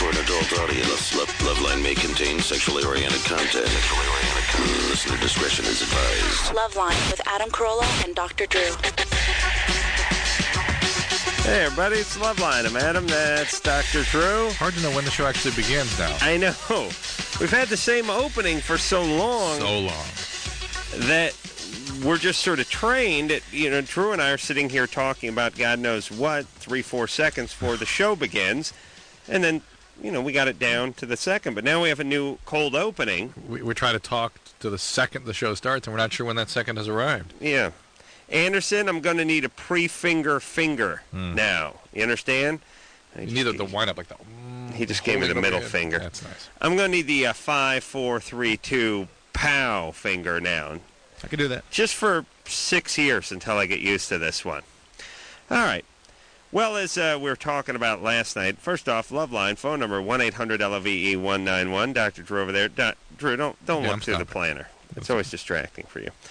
for an adult audience. Loveline may contain sexually oriented content. Listener discretion is advised. Loveline with Adam Carolla and Dr. Drew. Hey, everybody, it's Loveline. I'm Adam. That's Dr. Drew. Hard to know when the show actually begins now. I know. We've had the same opening for so long. That we're just sort of trained at, Drew and I are sitting here talking about God knows what, 3-4 seconds before the show begins. And then, we got it down to the second. But now we have a new cold opening. We try to talk to the second the show starts, and we're not sure when that second has arrived. Yeah. Anderson, I'm going to need a pre-finger now. You understand? You need the wind up like that. He just gave me the middle finger. That's nice. I'm going to need the 5, 4, 3, 2 pow finger now. I can do that. Just for 6 years until I get used to this one. All right. Well, as we were talking about last night, first off, Loveline, phone number 1-800-LOVE-191. Dr. Drew over there. Drew, don't look through the planner. It's always distracting for you.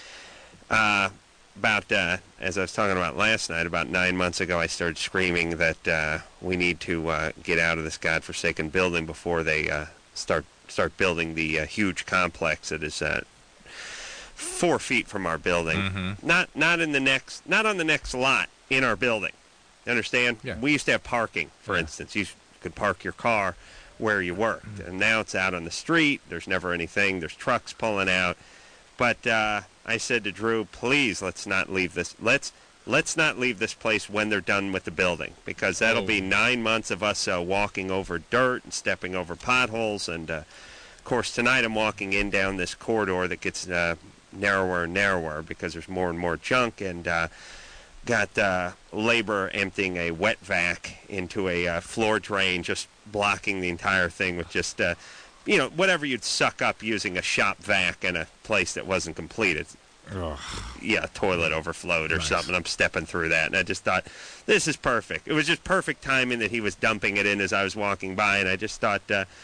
As I was talking about last night, about 9 months ago, I started screaming that we need to get out of this godforsaken building before they start building the huge complex that is 4 feet from our building. Mm-hmm. Not on the next lot in our building. You understand? Yeah. We used to have parking, for instance. You could park your car where you worked, and now it's out on the street. There's never anything. There's trucks pulling out. But I said to Drew, please, let's not leave this. Let's not leave this place when they're done with the building, because that'll be 9 months of us walking over dirt and stepping over potholes. And, of course, tonight I'm walking down this corridor that gets narrower and narrower because there's more and more junk, and got labor emptying a wet vac into a floor drain, just blocking the entire thing with just... whatever you'd suck up using a shop vac in a place that wasn't completed. Ugh. Yeah, toilet overflowed or something. I'm stepping through that, and I just thought, this is perfect. It was just perfect timing that he was dumping it in as I was walking by, and I just thought,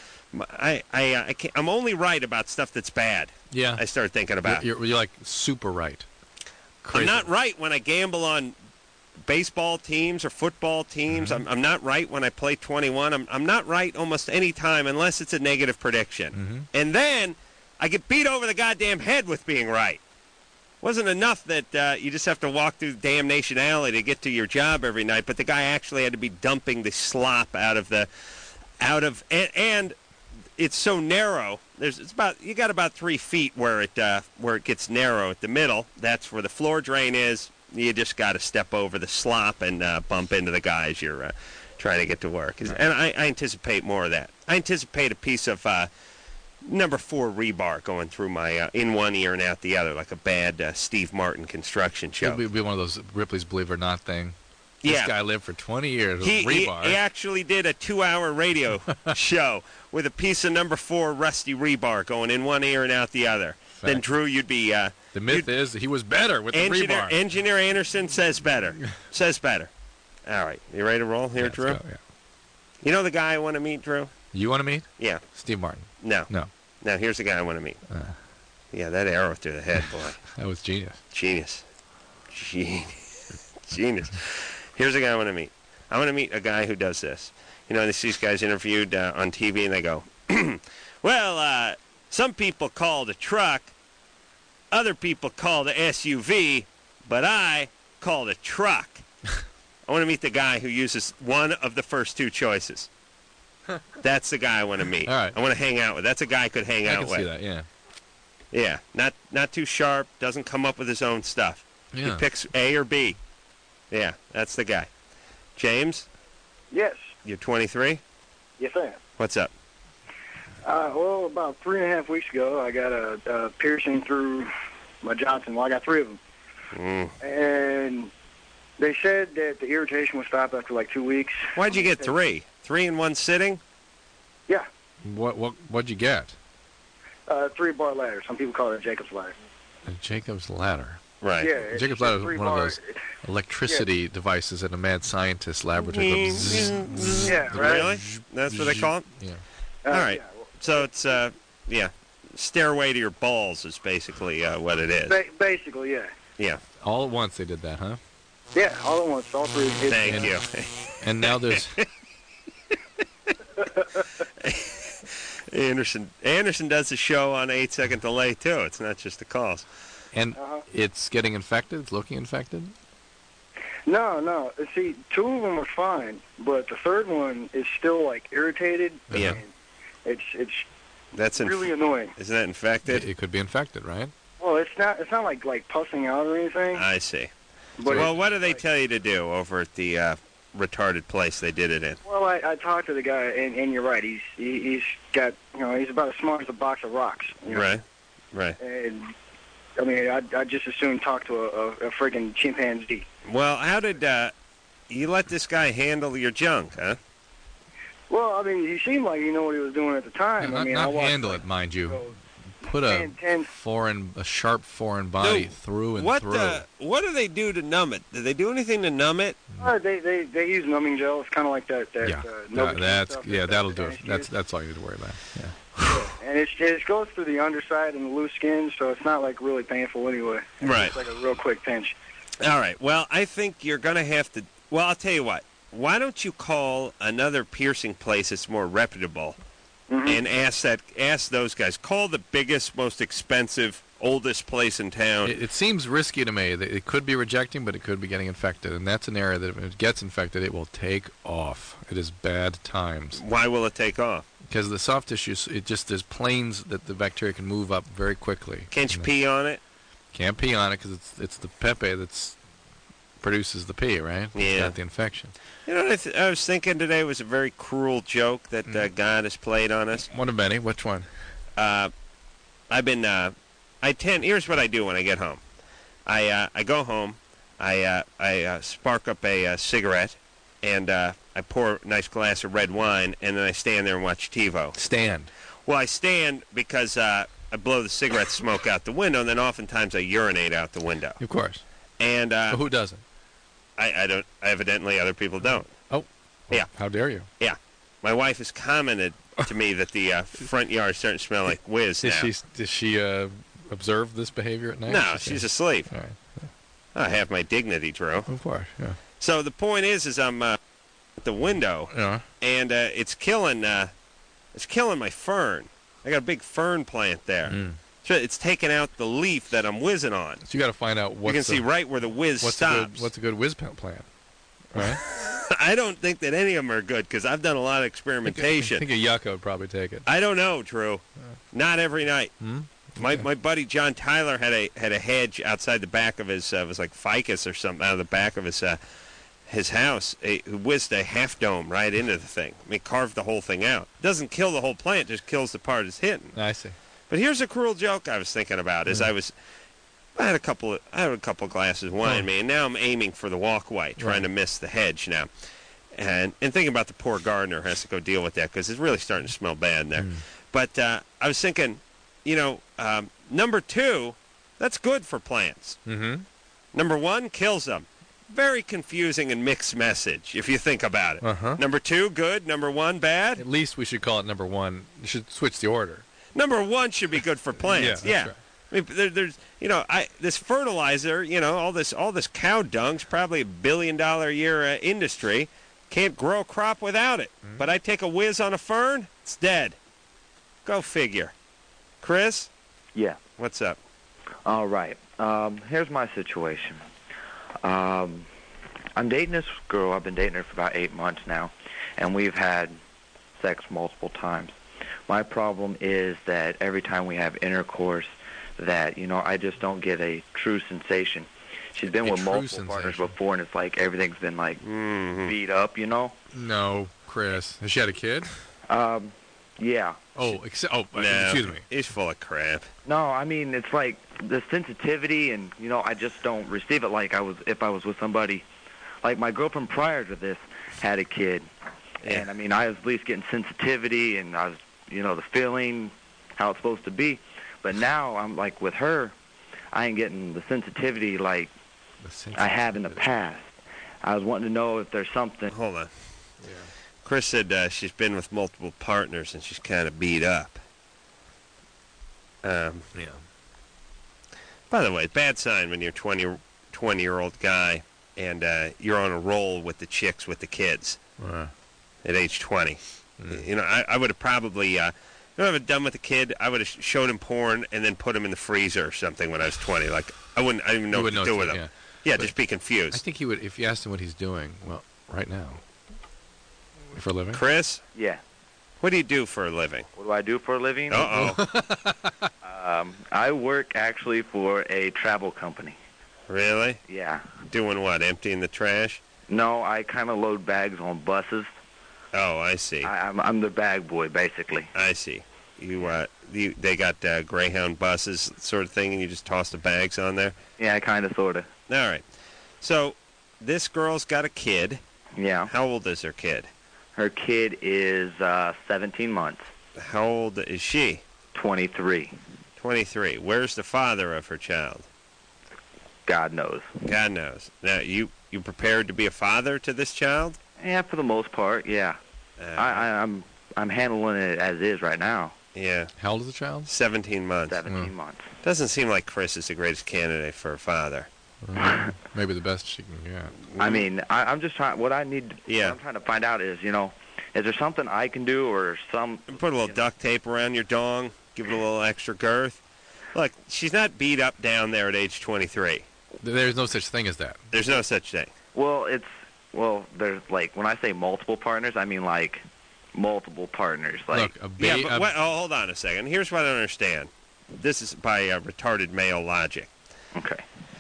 I'm only right about stuff that's bad. Yeah. I started thinking about. You're like super right. Crazy. I'm not right when I gamble on baseball teams or football teams. Mm-hmm. I'm not right when I play 21. I'm not right almost any time unless it's a negative prediction. Mm-hmm. And then I get beat over the goddamn head with being right. Wasn't enough that you just have to walk through Damnation Alley to get to your job every night, but the guy actually had to be dumping the slop and it's so narrow. You got about 3 feet where it gets narrow at the middle. That's where the floor drain is. You just got to step over the slop and bump into the guys you're trying to get to work. Right. And I anticipate more of that. I anticipate a piece of number 4 rebar going through my in one ear and out the other, like a bad Steve Martin construction show. It'll be one of those Ripley's Believe It or Not thing. Yeah. This guy lived for 20 years with rebar. He actually did a 2-hour radio show with a piece of number 4 rusty rebar going in one ear and out the other. Fact. Then, Drew, you'd be... the myth is that he was better with the rebar. Engineer Anderson says better. Says better. All right. You ready to roll here, Drew? Let's go, yeah. You know the guy I want to meet, Drew? You want to meet? Yeah. Steve Martin. No. No. Now, here's the guy I want to meet. Yeah, that arrow through the head, boy. That was genius. Genius. Here's the guy I want to meet. I want to meet a guy who does this. They see these guys interviewed on TV, and they go, well, some people call it a truck, other people call it a SUV, but I call it a truck. I want to meet the guy who uses one of the first 2 choices. That's the guy I want to meet. All right. I want to hang out with. That's a guy I could hang out with. I can see that, yeah. Yeah, not too sharp, doesn't come up with his own stuff. Yeah. He picks A or B. Yeah, that's the guy. James? Yes. You're 23? Yes, I am. What's up? Well, about 3.5 weeks ago, I got a piercing through my Johnson. Well, I got 3 of them. And they said that the irritation would stop after like 2 weeks. Why'd you get 3? 3 in one sitting? Yeah. What'd you get? 3-bar ladder. Some people call it a Jacob's ladder. A Jacob's ladder. Right. Yeah. Jacob's ladder is one of those electricity devices in a mad scientist laboratory. Yeah, right. Really? That's what they call it? Yeah. All right. Yeah. So it's, stairway to your balls is basically what it is. Basically, yeah. Yeah. All at once they did that, huh? Yeah, all at once, all 3. Thank you. And now there's... Anderson does the show on 8-second delay, too. It's not just the calls. And it's getting infected? It's looking infected? No. See, 2 of them are fine, but the third one is still, like, irritated. Yeah. It's That's really annoying. Isn't that infected? It could be infected, right? Well, it's not like pussing out or anything. I see. But Well, what do they tell you to do over at the retarded place they did it in? Well, I talked to the guy, and you're right. He's got, he's about as smart as a box of rocks. Right. And I mean, I just as soon talk to a friggin' chimpanzee. Well, how did you let this guy handle your junk, huh? Well, I mean, he seemed like he knew what he was doing at the time. Not handle it, mind you. Put a sharp foreign body through and through. What do they do to numb it? Do they do anything to numb it? They use numbing gel. It's kind of like that. That'll do it. That's all you need to worry about. Yeah. And it goes through the underside and the loose skin, so it's not like really painful anyway. Right. It's like a real quick pinch. All right. Well, I think you're going to have to. Well, I'll tell you what. Why don't you call another piercing place that's more reputable? And ask those guys. Call the biggest, most expensive, oldest place in town. It seems risky to me. That it could be rejecting, but it could be getting infected. And that's an area that if it gets infected, it will take off. It is bad times. Why will it take off? Because the soft tissue, there's planes that the bacteria can move up very quickly. Can't you pee on it? Can't pee on it because it's the pepe that's produces the pee, right? Yeah. It's not the infection. You know what I was thinking today was a very cruel joke that God has played on us. One of many. Which one? Here's what I do when I get home. I go home, I spark up a cigarette, and I pour a nice glass of red wine, and then I stand there and watch TiVo. Stand. Well, I stand because I blow the cigarette smoke out the window, and then oftentimes I urinate out the window. Of course. And but who doesn't? I don't. Evidently, other people don't. Oh. Well, yeah. How dare you? Yeah. My wife has commented to me that the front yard is starting to smell like whiz now. Does she observe this behavior at night? No, she's asleep. All right. I have my dignity, Drew. Of course, yeah. So the point is I'm at the window, and it's killing my fern. I got a big fern plant there. So it's taking out the leaf that I'm whizzing on. So you got to find out what you can see right where the whiz stops. What's a good whiz plant? Right? I don't think that any of them are good because I've done a lot of experimentation. I think a yucca would probably take it. I don't know, Drew. Not every night. My buddy John Tyler had a hedge outside the back of his it was like ficus or something out of the back of his house. He whizzed a half dome right into the thing. I mean, carved the whole thing out. Doesn't kill the whole plant, just kills the part it's hitting. I see. But here's a cruel joke I was thinking about. I had a couple of glasses of wine, man. Now I'm aiming for the walkway, trying to miss the hedge now, and thinking about the poor gardener who has to go deal with that because it's really starting to smell bad there. But I was thinking, number 2, that's good for plants. Number 1 kills them. Very confusing and mixed message if you think about it. Number 2, good. Number 1, bad. At least we should call it number 1. You should switch the order. Number 1 should be good for plants. Yeah. Right. I mean, there's this fertilizer, all this cow dung's probably $1 billion a year industry. Can't grow a crop without it. But I take a whiz on a fern, it's dead. Go figure. Chris? Yeah. What's up? All right. Here's my situation. I'm dating this girl. I've been dating her for about 8 months now, and we've had sex multiple times. My problem is that every time we have intercourse, that, I just don't get a true sensation. She's been with multiple partners before, and it's like everything's been, beat up, No, Chris. Has she had a kid? Yeah. Excuse me. He's full of crap. No, I mean, it's like the sensitivity, and, I just don't receive it like if I was with somebody. Like, my girlfriend prior to this had a kid, and, I mean, I was at least getting sensitivity, and I was, the feeling, how it's supposed to be. But now I'm like with her, I ain't getting the sensitivity like I have in the past. I was wanting to know if there's something. Hold on. Yeah. Chris said she's been with multiple partners and she's kind of beat up. Yeah. By the way, bad sign when you're a 20-year-old guy and you're on a roll with the chicks with the kids at age 20. I would have probably You know what I've done with a kid? I would have showed him porn and then put him in the freezer or something when I was 20. Like, I didn't even know what to do with him. Yeah, just be confused. I think he would, if you asked him what he's doing, well, right now, for a living. Chris? Yeah. What do you do for a living? What do I do for a living? Uh-oh. I work actually for a travel company. Really? Yeah. Doing what? Emptying the trash? No, I kind of load bags on buses. Oh, I see. I'm the bag boy, basically. I see. They got Greyhound buses sort of thing, and you just toss the bags on there? Yeah, kind of, sort of. All right. So this girl's got a kid. Yeah. How old is her kid? Her kid is 17 months. How old is she? 23. 23. Where's the father of her child? God knows. God knows. Now, you prepared to be a father to this child? Yeah, for the most part, yeah. I'm handling it as is right now. Yeah. How old is the child? 17 months. 17 months. Doesn't seem like Chris is the greatest candidate for a father. Maybe the best she can get. I mean, I'm just trying. What I need. Yeah. What I'm trying to find out is, is there something I can do or some? Put a little duct tape around your dong. Give it a little extra girth. Look, she's not beat up down there at age 23. There's no such thing as that. There's no such thing. Well, there's like when I say multiple partners, I mean like multiple partners. Like Look, hold on a second. Here's what I don't understand. This is by retarded male logic. Okay.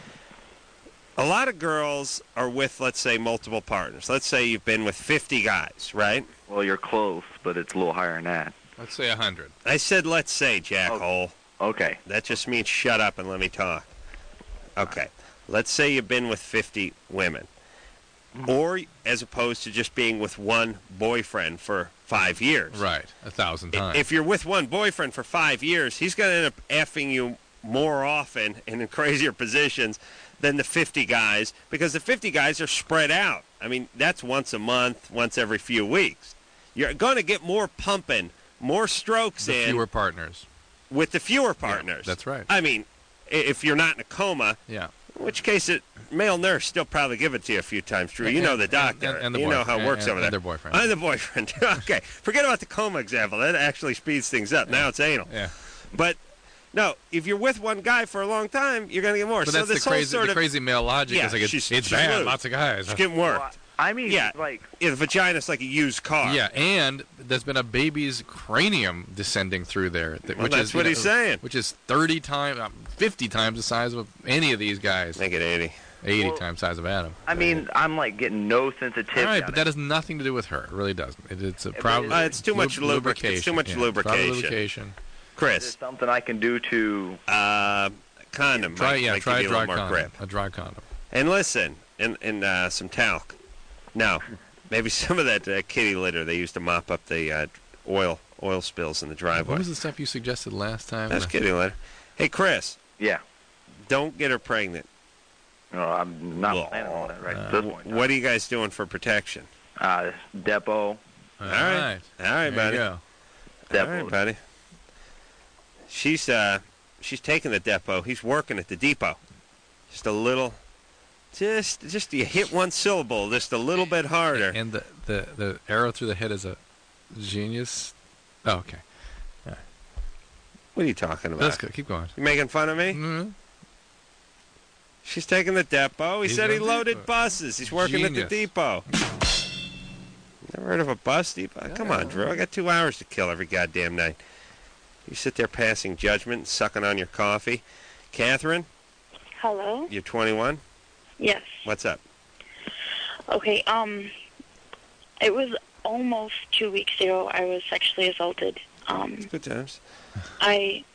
A lot of girls are with, let's say, multiple partners. Let's say you've been with 50 guys, right? Well, you're close, but it's a little higher than that. let's say 100. I said let's say, jackhole. Okay. That just means shut up and let me talk. Okay. Let's say you've been with 50 women. Or as opposed to just being with one boyfriend for 5 years. Right, 1,000 times. If you're with one boyfriend for 5 years, he's going to end up effing you more often and in crazier positions than the 50 guys, because the 50 guys are spread out. I mean, that's once a month, once every few weeks. You're going to get more pumping, more strokes the in. fewer partners. With the fewer partners. Yeah, that's right. I mean, if you're not in a coma, yeah. in which case male nurse still probably give it to you a few times, Drew. You know the doctor. And the you know how it works over there. And their boyfriend. And the boyfriend. Okay. Forget about the coma example. That actually speeds things up. Now it's anal. Yeah. But, no, if you're with one guy for a long time, you're going to get more. But so that's this the crazy male logic. Yeah, is like it's bad. loose. Lots of guys. She's getting worked. Well, I mean, Yeah. like... Yeah, the vagina's like a used car. Yeah, and there's been a baby's cranium descending through there. Well, that's what he's saying. Which is 30 times, 50 times the size of any of these guys. Make it 80. 80 times the size of Adam. I mean, I'm like getting no sensitivity. All right, on but it. that has nothing to do with her. It really doesn't. It's a problem. It's too much lubrication. It's too much lubrication. Chris. Is there something I can do to... Condom. Try might a give you dry little more condom. grip. A dry condom. And listen, and some talc. No, maybe some of that kitty litter they used to mop up the oil spills in the driveway. What was the stuff you suggested last time? That's kitty litter. Hey, Chris. Yeah. Don't get her pregnant. No, I'm not planning on it right at this point. What are you guys doing for protection? Depot. All right. All right, There buddy. you go. Depot. All right, buddy. She's taking the depot. He's working at the depot. Just a little. Just you hit one syllable just a little bit harder. And the arrow through the head is a genius. Oh, okay. What are you talking about? That's good. Keep going. You making fun of me? Mm-hmm. She's taking the depot. He He's said he on the loaded depot. buses. He's working at Genius. the depot. Never heard of a bus depot? Come on, Drew. I got 2 hours to kill every goddamn night. You sit there passing judgment and sucking on your coffee. Catherine, Hello? you're 21? Yes. What's up? Okay, it was almost 2 weeks ago I was sexually assaulted. Good times. It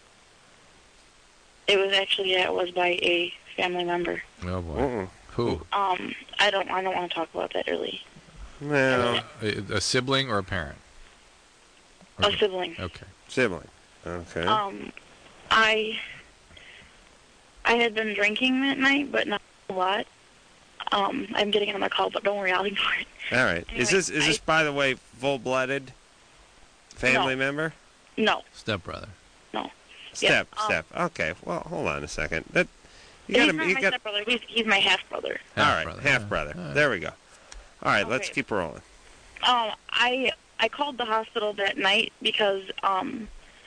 was by a family member. Oh boy. Uh-uh. Who? I don't want to talk about that really. No. A sibling or a parent? A sibling. Okay. Sibling. Okay. I had been drinking that night, but not a lot. I'm getting on the call, but don't worry, I'll ignore it. All right. Anyway, Is this by the way, full-blooded family No. member? No. Stepbrother. No. Step. Yeah, Okay. Well, hold on a second. You he's gotta, not you my got. stepbrother. He's my half-brother. All right, Half-brother. half-brother. All right. There we go. All right, let's Okay. keep rolling. I called the hospital that night because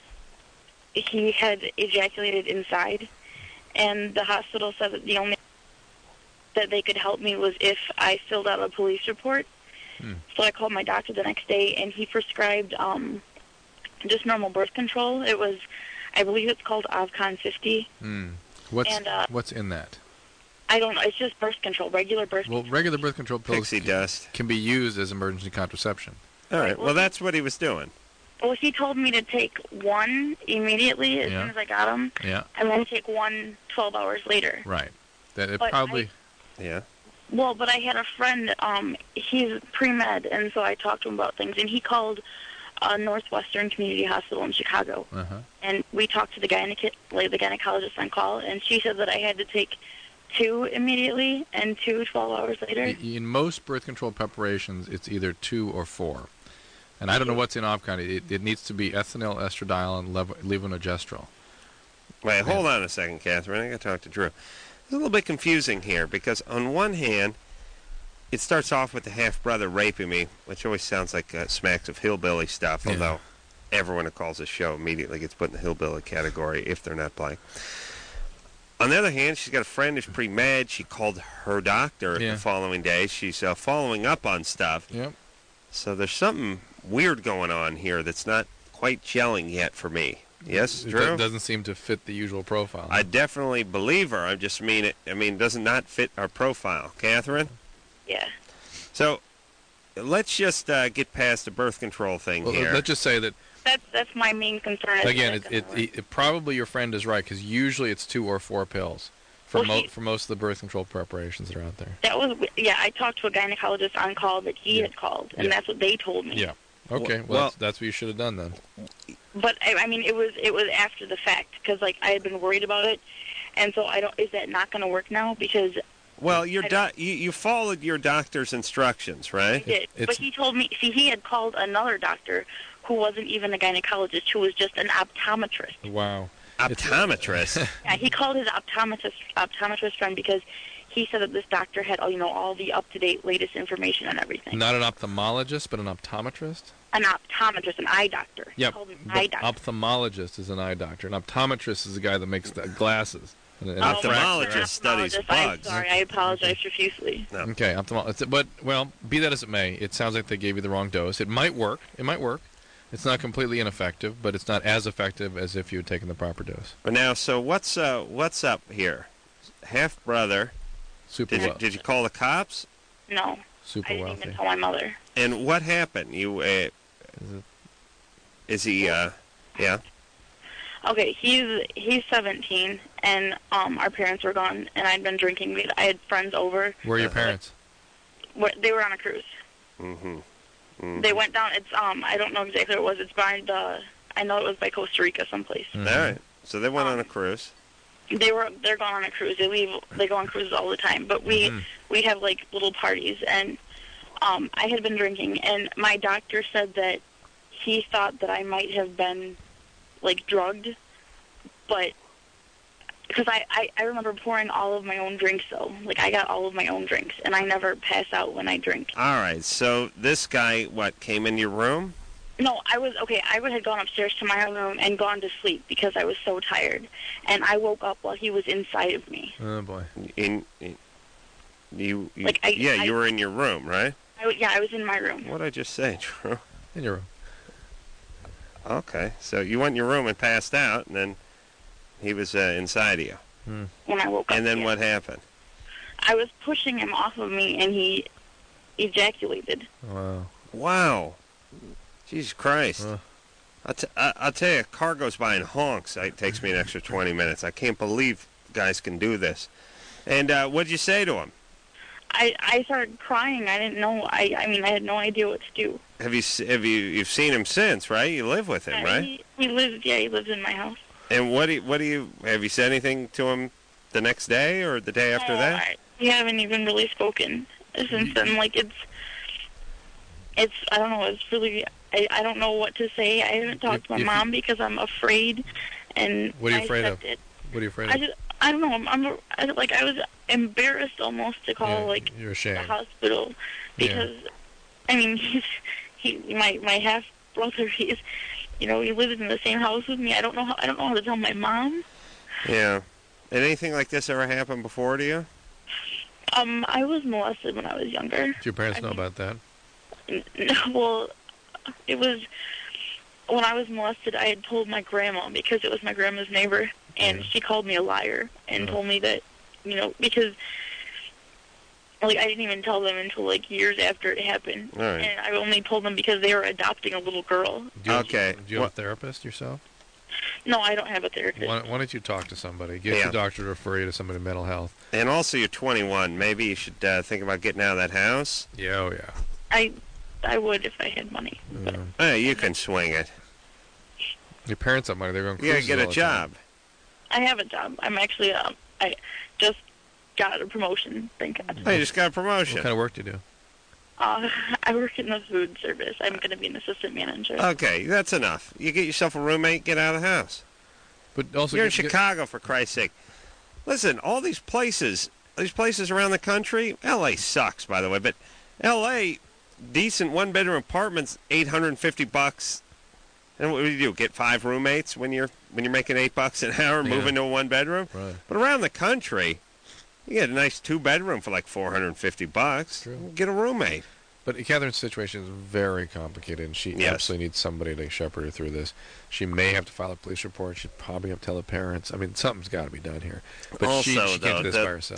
he had ejaculated inside, and the hospital said that the only that they could help me was if I filled out a police report. So I called my doctor the next day, and he prescribed just normal birth control. It was, I believe it's called Avcon 50. What's in that? I don't know. It's just birth control, regular birth control. Well, regular birth control pills Pixie dust can be used as emergency contraception. All right. Well, that's what he was doing. Well, he told me to take one immediately as soon as I got him, and then take one 12 hours later. Right. That it But probably. Yeah. Well, but I had a friend, he's pre-med, and so I talked to him about things, and he called Northwestern Community Hospital in Chicago, and we talked to the gynecologist on call, and she said that I had to take 2 immediately and 2 12 hours later. In most birth control preparations, it's either 2 or 4. And I don't know what's in Avcon. It needs to be ethinyl, estradiol, and levonorgestrel. Wait, hold on a second, Catherine. I got to talk to Drew. It's a little bit confusing here because on one hand, it starts off with the half-brother raping me, which always sounds like smacks of hillbilly stuff, although everyone who calls this show immediately gets put in the hillbilly category if they're not black. On the other hand, she's got a friend who's pre-med. She called her doctor the following day. She's following up on stuff. Yep. So there's something weird going on here that's not quite gelling yet for me. Yes, Drew? It doesn't seem to fit the usual profile. I definitely believe her. I just mean it. I mean, it does not fit our profile. Catherine? Yeah. So let's just get past the birth control thing here. Let's just say that. That's my main concern. Again, it probably your friend is right because usually it's 2 or 4 pills for most of the birth control preparations that are out there. That was I talked to a gynecologist on call that he had called, and that's what they told me. Yeah. Okay. Well, that's what you should have done then. But I mean, it was after the fact because like I had been worried about it, and so I don't. Is that not going to work now? Because well, you followed your doctor's instructions, right? I did, but he told me. See, he had called another doctor who wasn't even a gynecologist, who was just an optometrist. Wow. Optometrist? Yeah, he called his optometrist friend because he said that this doctor had all the up-to-date latest information and everything. Not an ophthalmologist, but an optometrist? An optometrist, an eye doctor. Yep. Eye doctor. Ophthalmologist is an eye doctor. An optometrist is the guy that makes the glasses. An ophthalmologist studies bugs. I'm sorry, I apologize profusely. No. Okay, ophthalmologist. But, well, be that as it may, it sounds like they gave you the wrong dose. It might work. It's not completely ineffective, but it's not as effective as if you had taken the proper dose. But now, so what's up here? Half-brother. Super well. Did you call the cops? No. Super I didn't wealthy. even tell my mother. And what happened? You, is he, yeah? Okay, he's 17, and our parents were gone, and I'd been drinking. I had friends over. Where are your parents? They were on a cruise. They went down. It's I don't know exactly what it was. It's by I know it was by Costa Rica, someplace. All right. So they went on a cruise. They're gone on a cruise. They go on cruises all the time. But we have like little parties, and I had been drinking, and my doctor said that he thought that I might have been like drugged, but because I remember pouring all of my own drinks though. Like I got all of my own drinks, and I never pass out when I drink. All right. So this guy, came in your room? No, I had gone upstairs to my room and gone to sleep because I was so tired, and I woke up while he was inside of me. Oh boy. You were in your room, right? I was in my room. What'd I just say, Drew? In your room. Okay. So you went in your room and passed out, and then he was inside of you. When I woke up. And then what happened? I was pushing him off of me, and he ejaculated. Wow. Jesus Christ. I'll tell you, a car goes by in honks. It takes me an extra 20 minutes. I can't believe guys can do this. And what'd you say to him? I started crying. I didn't know. I mean, I had no idea what to do. You've seen him since, right? You live with him, right? He lives in my house. And have you said anything to him the next day or the day after that? We haven't even really spoken since then. Like it's I don't know. It's really I don't know what to say. I haven't talked to my mom because I'm afraid. And what are you afraid of? What are you afraid of? I don't know. I was embarrassed almost to call you're ashamed. the hospital because I mean my half brother he lives in the same house with me. I don't know how to tell my mom. Yeah. Did anything like this ever happen before to you? I was molested when I was younger. Do your parents know about that? Well, it was when I was molested. I had told my grandma because it was my grandma's neighbor, and she called me a liar and told me that, because I didn't even tell them until years after it happened. All right. And I only told them because they were adopting a little girl. Okay. Do you have a therapist yourself? No, I don't have a therapist. Why don't you talk to somebody? Get your doctor to refer you to somebody in mental health. And also, you're 21. Maybe you should think about getting out of that house. Yeah, oh yeah. I would if I had money. But Hey, you can swing it. Your parents have money. They're going to You gotta get a job. I have a job. I'm actually I just got a promotion. Thank God. Hey, you just got a promotion. What kind of work do you do? I work in the food service. I'm going to be an assistant manager. Okay, that's enough. You get yourself a roommate, get out of the house. But also, You're in Chicago, for Christ's sake. Listen, all these places around the country, L.A. sucks, by the way, but L.A., decent one-bedroom apartments, $850. And what do you do? Get 5 roommates when you're making $8 an hour, move into a one-bedroom? Right. But around the country, you get a nice 2-bedroom for $450. True. Get a roommate. But Catherine's situation is very complicated, and she absolutely needs somebody to shepherd her through this. She may have to file a police report. She'd probably have to tell the parents. I mean, something's got to be done here. But also, she can't do this by herself.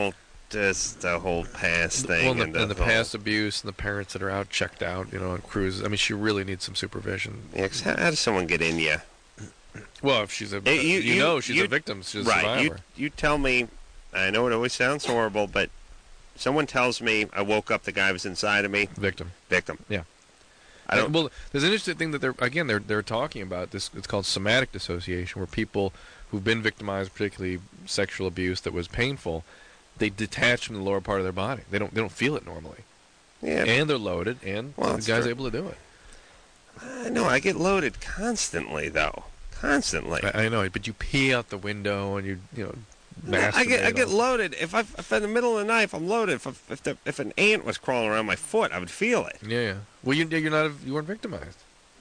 The whole past thing. Well, and the past abuse and the parents that are out, checked out, on cruises. I mean, she really needs some supervision. Yeah, 'cause how does someone get in you? Well, if she's a she's a victim, she's a survivor. You tell me, I know it always sounds horrible, but someone tells me I woke up, the guy was inside of me. Victim. Yeah. Well, there's an interesting thing that they're talking about. This it's called somatic dissociation, where people who've been victimized, particularly sexual abuse that was painful, they detach from the lower part of their body. They don't feel it normally. Yeah. And they're loaded, and the guy's able to do it. No, I get loaded constantly, though. Constantly. I know, but you pee out the window and you masturbate. I get loaded. If in the middle of the night, if I'm loaded, if an ant was crawling around my foot, I would feel it. Yeah. Well, you weren't victimized.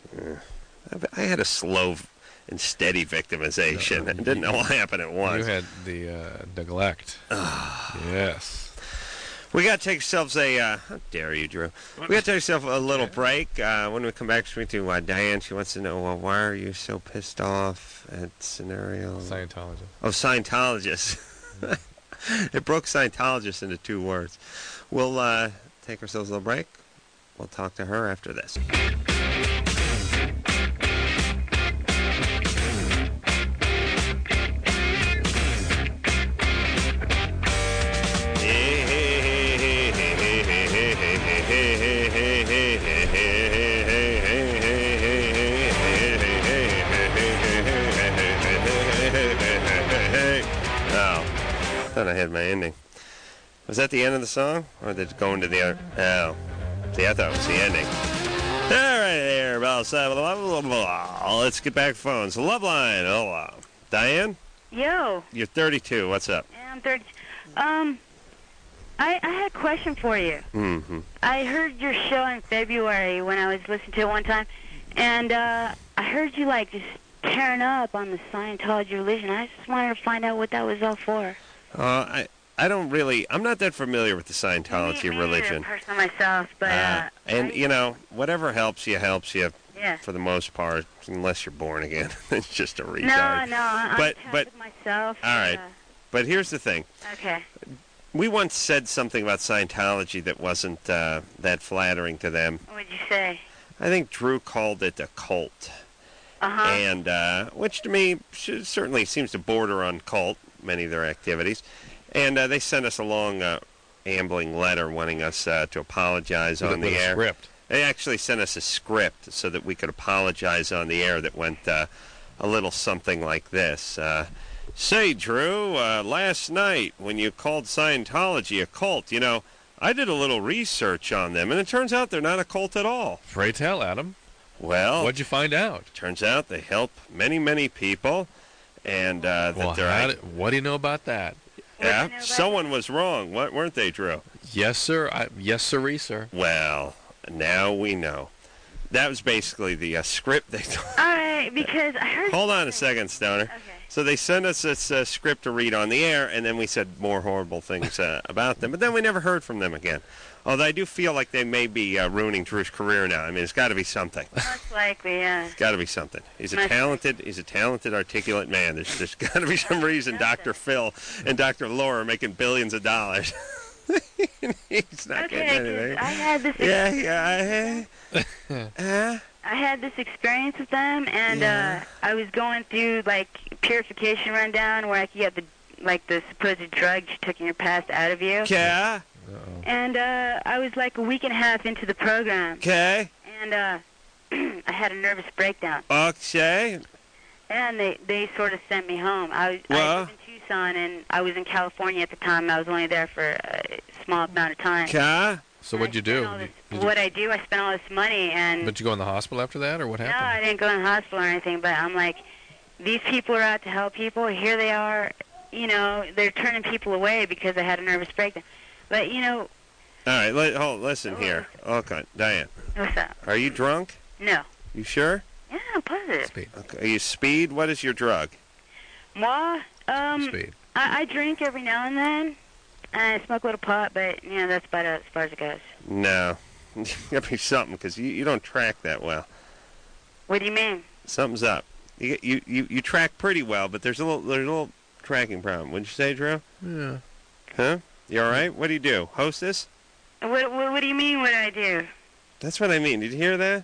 I had a slow and steady victimization. It didn't all happen at once. You had the neglect. Yes. We got to take ourselves how dare you, Drew? We got to take ourselves a little break. When we come back, speak to Diane. She wants to know, why are you so pissed off at Scenario? Scientologist. Oh, Scientologist. It broke Scientologist into 2 words. We'll take ourselves a little break. We'll talk to her after this. I had my ending. Was that the end of the song? Or did it go into the other? Oh. See, I thought it was the ending. All right, there, about 7. Let's get back to phones. Loveline. Hello. Diane? Yo. You're 32. What's up? Yeah, I'm 30. I had a question for you. Mm-hmm. I heard your show in February when I was listening to it one time, and I heard you, just tearing up on the Scientology religion. I just wanted to find out what that was all for. I don't really. I'm not that familiar with the Scientology religion. Person myself, but whatever helps you helps you. Yeah. For the most part, unless you're born again, it's just a retard. No, I'm Catholic myself. All right, but here's the thing. Okay. We once said something about Scientology that wasn't that flattering to them. What did you say? I think Drew called it a cult. Uh-huh. And which to me certainly seems to border on cult, many of their activities. And they sent us a long, ambling letter wanting us to apologize on the air. Script. They actually sent us a script so that we could apologize on the air that went a little something like this. Say, Drew, last night when you called Scientology a cult, I did a little research on them, and it turns out they're not a cult at all. Pray tell, Adam. Well, what'd you find out? Turns out they help many, many people, and what do you know about that? Yeah, someone was wrong, weren't they, Drew? Yes, sir. Yes, sirree, sir. Well, now we know. That was basically the script they All right, because I heard... Hold on a second, Stoner. Okay. So they sent us this script to read on the air, and then we said more horrible things about them. But then we never heard from them again. Although I do feel like they may be ruining Drew's career now. I mean, it's got to be something. Most likely, yeah. It's got to be something. He's a talented, articulate man. There's got to be some reason Dr. Phil and Dr. Laura are making billions of dollars. He's not getting anything. I had this... I had this experience with them, and I was going through purification rundown where I could get the supposed drugs taking your past out of you. Yeah. And I was a week and a half into the program. Okay. And I had a nervous breakdown. Okay. And they sort of sent me home. I lived in Tucson, and I was in California at the time. I was only there for a small amount of time. Okay. So what'd you do? I spent all this money, and... But you go in the hospital after that, or what happened? No, I didn't go in the hospital or anything, but I'm like, these people are out to help people. Here they are, they're turning people away because I had a nervous breakdown. But, All right, listen here. Okay, Diane. What's up? Are you drunk? No. You sure? Yeah, I'm positive. Speed. Okay. Are you speed? What is your drug? Moi, Speed. I drink every now and then. I smoke a little pot, but, that's about as far as it goes. No. Gotta be something, because you don't track that well. What do you mean? Something's up. You track pretty well, but there's a little tracking problem. Wouldn't you say, Drew? Yeah. Huh? You all right? What do you do? Hostess? What do you mean, what do I do? That's what I mean. Did you hear that?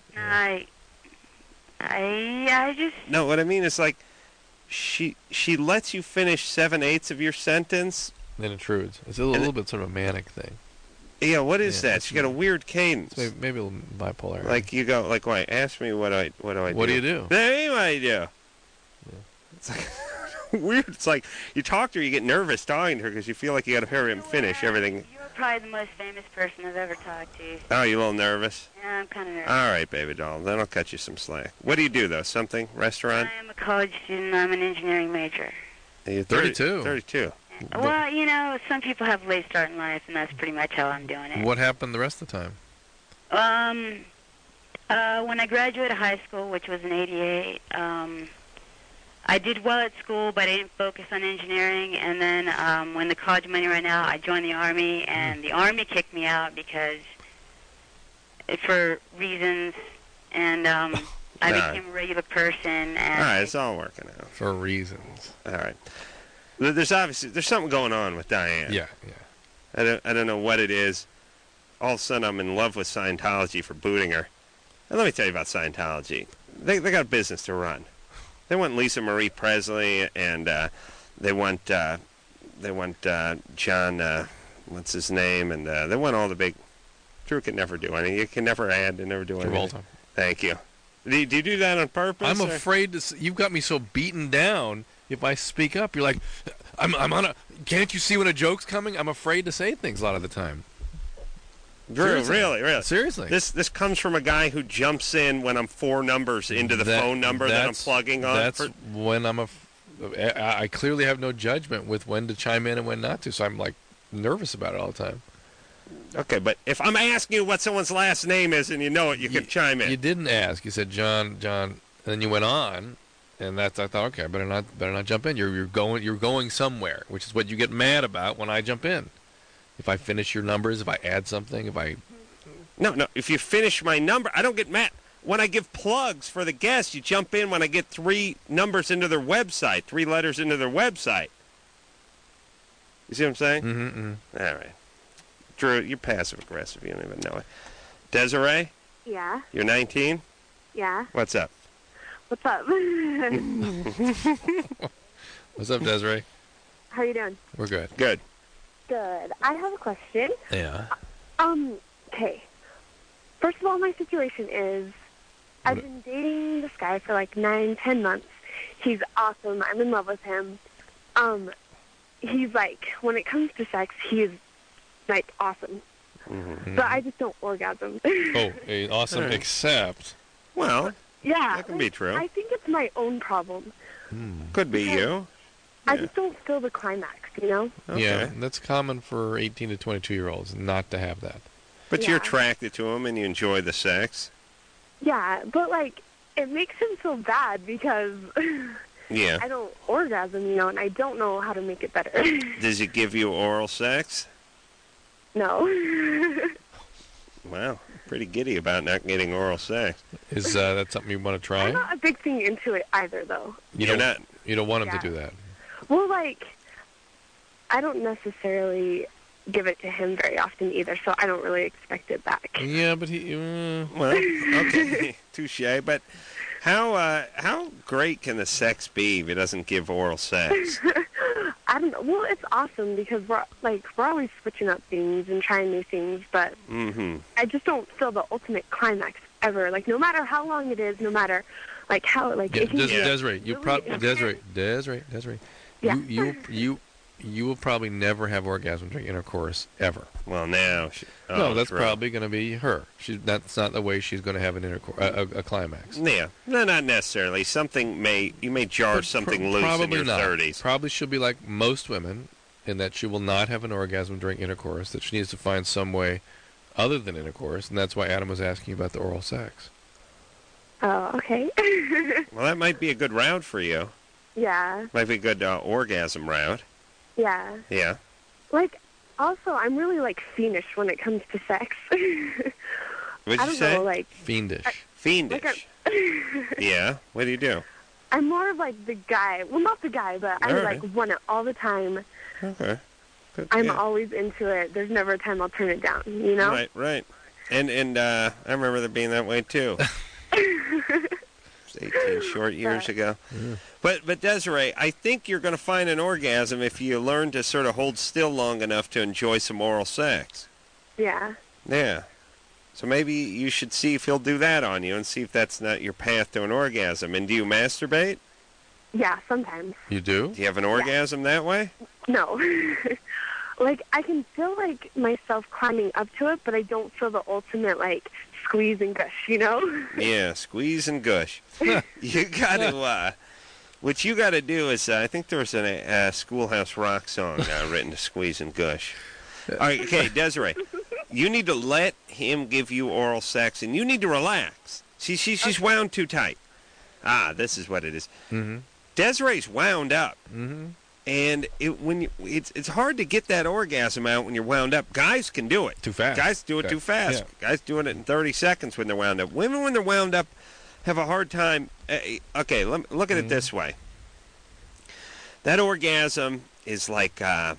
I just... No, what I mean is, she lets you finish 7/8 of your sentence. Then intrudes. It's a little bit sort of a manic thing. Yeah, what is that? She got a weird cadence. Maybe a little bipolar. You go, why? Ask me what do I do? What do you do? What do I do? Yeah. It's weird. It's you talk to her, you get nervous talking to her because you feel like you got to hurry and finish everything. You're probably the most famous person I've ever talked to. Oh, you a little nervous? Yeah, I'm kind of nervous. All right, baby doll. Then I'll cut you some slack. What do you do, though? Something? Restaurant? I am a college student. I'm an engineering major. You're 32. 32. Well, some people have a late start in life, and that's pretty much how I'm doing it. What happened the rest of the time? When I graduated high school, which was in '88, I did well at school, but I didn't focus on engineering. And then when the college money ran out, I joined the Army, and the Army kicked me out for reasons, and I became a regular person. And all right, it's all working out. For reasons. All right. There's something going on with Diane. Yeah. I don't know what it is. All of a sudden, I'm in love with Scientology for booting her. And let me tell you about Scientology. They got a business to run. They want Lisa Marie Presley, and they want John, what's his name, and they want all the big. Drew can never do anything. You can never add and never do anything. Travolta. Thank you. Do you do that on purpose? I'm afraid to. You've got me so beaten down. If I speak up, you're like, I'm on a. Can't you see when a joke's coming? I'm afraid to say things a lot of the time. Drew, really. Seriously. This comes from a guy who jumps in when I'm 4 numbers into the phone number that I'm plugging on. That's when I clearly have no judgment with when to chime in and when not to, so I'm nervous about it all the time. Okay, but if I'm asking you what someone's last name is and you know it, you can chime in. You didn't ask. You said John, and then you went on. And I thought, okay, I better not jump in. You're going somewhere, which is what you get mad about when I jump in. If I finish your numbers, if I add something, No. If you finish my number, I don't get mad. When I give plugs for the guests, you jump in when I get 3 numbers into their website, 3 letters into their website. You see what I'm saying? Mm-hmm. All right. Drew, you're passive aggressive. You don't even know it. Desiree? Yeah. You're 19? Yeah. What's up? What's up? What's up, Desiree? How are you doing? We're good. Good. Good. I have a question. Yeah. Okay. First of all, my situation is I've been dating this guy for 9-10 months. He's awesome. I'm in love with him. He's when it comes to sex, he's awesome. Mm-hmm. But I just don't orgasm. Oh, awesome, Right. Except. Well, yeah. that can be true. I think it's my own problem. Could be you. I just don't feel the climax, Okay. Yeah, that's common for 18 to 22-year-olds not to have that. But you're Yeah. attracted to him and you enjoy the sex. Yeah, but, like, it makes him feel bad because Yeah. I don't orgasm, you know, and I don't know how to make it better. Does it give you oral sex? No. Wow, pretty giddy about not getting oral sex. Is that something you want to try? I'm not a big thing into it either, though. You're not. You don't want him Yeah. to do that. Well, like, I don't necessarily give it to him very often either, so I don't really expect it back. Yeah, but he. Well, okay, touche. But how great can the sex be if it doesn't give oral sex? I don't know. Well, it's awesome because we're always switching up things and trying new things, but I just don't feel the ultimate climax ever. Like, no matter how long it is, no matter like how like Yeah, it can be Desiree, you really Desiree. Yeah. You will probably never have orgasm during intercourse ever. Well, now. No, that's right. probably going to be her. That's not the way she's going to have an intercourse, a climax. Yeah, no, not necessarily. You may jar something loose in Probably your not. 30s. Probably she'll be like most women in that she will not have an orgasm during intercourse, that she needs to find some way other than intercourse, and that's why Adam was asking about the oral sex. Oh, okay. Well, that might be a good route for you. Yeah. Might be a good orgasm route. Yeah. Yeah. Like, also, I'm really, like, fiendish when it comes to sex. What'd I you don't say? know, like... Fiendish. Fiendish. Yeah? What do you do? I'm more of, like, the guy. Well, not the guy, but I, All right. like, want it all the time. Okay. Good, I'm yeah. always into it. There's never a time I'll turn it down, you know? Right. And I remember there being that way, too. It was 18 short years ago. Yeah. But Desiree, I think you're going to find an orgasm if you learn to sort of hold still long enough to enjoy some oral sex. Yeah. Yeah. So maybe you should see if he'll do that on you and see if that's not your path to an orgasm. And do you masturbate? Yeah, sometimes. You do? Do you have an orgasm that way? No. Like, I can feel, like, myself climbing up to it, but I don't feel the ultimate, like, squeeze and gush, you know? Yeah, squeeze and gush. You got to... What you got to do is, I think there was a Schoolhouse Rock song written to squeeze and gush. All right, okay, Desiree, you need to let him give you oral sex, and you need to relax. She's wound too tight. This is what it is. Mm-hmm. Desiree's wound up, Mm-hmm. and it's hard to get that orgasm out when you're wound up. Guys can do it. Too fast. Guys do it too fast. Yeah. Guys doing it in 30 seconds when they're wound up. Women, when they're wound up, have a hard time. Okay, look at it this way. That orgasm is like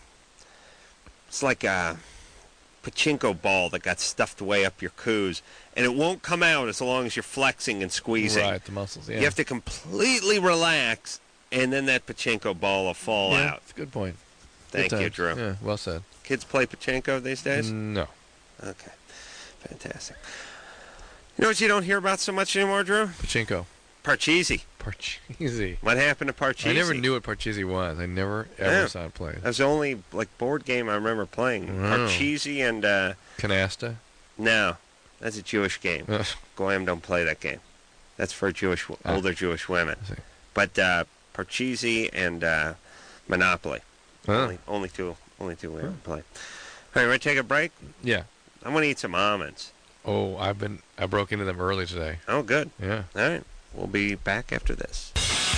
it's like a pachinko ball that got stuffed way up your coos, and it won't come out as long as you're flexing and squeezing. Right, the muscles, yeah. You have to completely relax, and then that pachinko ball will fall yeah, out. That's a good point. Thank Good you, times. Drew. Yeah, well said. Kids play pachinko these days? No. Okay. Fantastic. You know what you don't hear about so much anymore, Drew? Pachinko. Parcheesi. Parcheesi. What happened to Parcheesi? I never knew what Parcheesi was. I never, ever saw it played. That was the only board game I remember playing. Wow. Parcheesi and... Canasta? No. That's a Jewish game. Goyim don't play that game. That's for older Jewish women. I see. But Parcheesi and Monopoly. Only two women play. All right, ready to take a break? Yeah. I want to eat some almonds. Oh, I broke into them early today. Oh, good. Yeah. All right. We'll be back after this.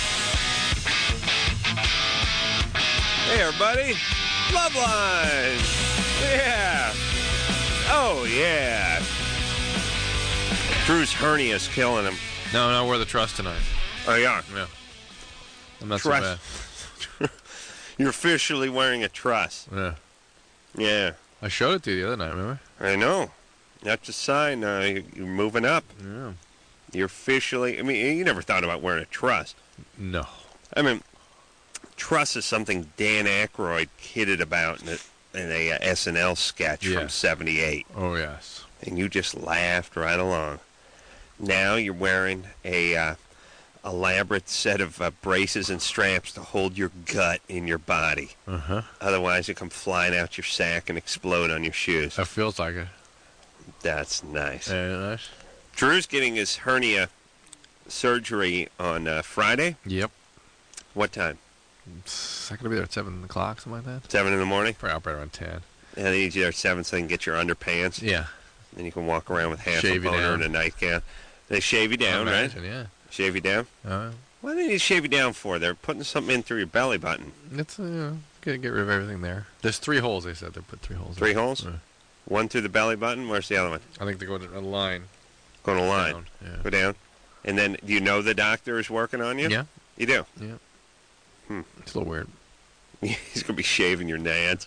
Hey, everybody. Love Line. Yeah. Oh, yeah. Drew's hernia's killing him. No, I wear the truss tonight. Oh, you are? Yeah. I'm not Truss. so bad. You're officially wearing a truss. Yeah. Yeah. I showed it to you the other night, remember? I know. That's a sign you're moving up. Yeah. You're officially... I mean, you never thought about wearing a truss. No. I mean, truss is something Dan Aykroyd kidded about in a SNL sketch from Yes. 78. Oh, yes. And you just laughed right along. Now you're wearing a elaborate set of braces and straps to hold your gut in your body. Uh-huh. Otherwise, it come flying out your sack and explode on your shoes. That feels like it. That's nice. Nice. Drew's getting his hernia surgery on Friday. Yep. What time? I'm going to be there at 7 o'clock, something like that. 7 in the morning? Probably out right around 10. And they need you there at 7 so they can get your underpants. Yeah. Then you can walk around with half Shave a you boner down. and a nightgown. They shave you down, right? Imagine, yeah. Shave you down? What do they need to shave you down for? They're putting something in through your belly button. It's get rid of everything there. There's 3 holes. They said they put 3 holes. 3 holes? One through the belly button. Where's the other one? I think they go to a line. Going a line. Down, yeah. Go down. And then, do you know the doctor is working on you? Yeah. You do? Yeah. It's a little weird. He's going to be shaving your nads.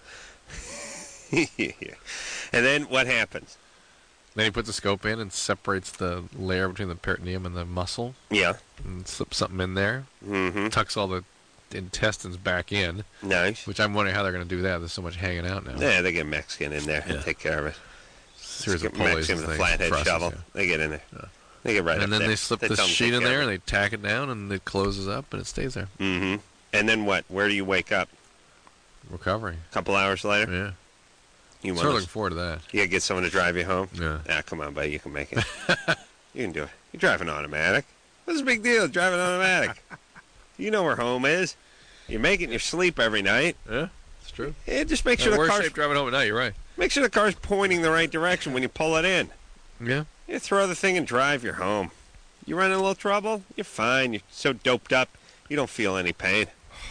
And then what happens? Then he puts a scope in and separates the layer between the peritoneum and the muscle. Yeah. And slips something in there. Mm-hmm. Tucks all the intestines back in. Nice. Which I'm wondering how they're going to do that. There's so much hanging out now. Yeah, they get Mexican in there and take care of it. Series of pulleys Mexican with a flathead shovel. They get in there. Yeah. They get right up and then there. they slip the sheet in there and they tack it down and it closes up and it stays there. Mm-hmm. And then what? Where do you wake up? Recovery. A couple hours later? Yeah. You sort of looking forward to that. You gotta get someone to drive you home? Yeah. Ah, come on, buddy. You can make it. You can do it. You're driving automatic. What's the big deal driving automatic? You know where home is. You make it in your sleep every night. Yeah, it's true. Yeah, just make sure the worst car's shape driving home at night. You're right. Make sure the car's pointing the right direction when you pull it in. Yeah. You throw the thing and drive. You're home. You run in a little trouble? You're fine. You're so doped up, you don't feel any pain.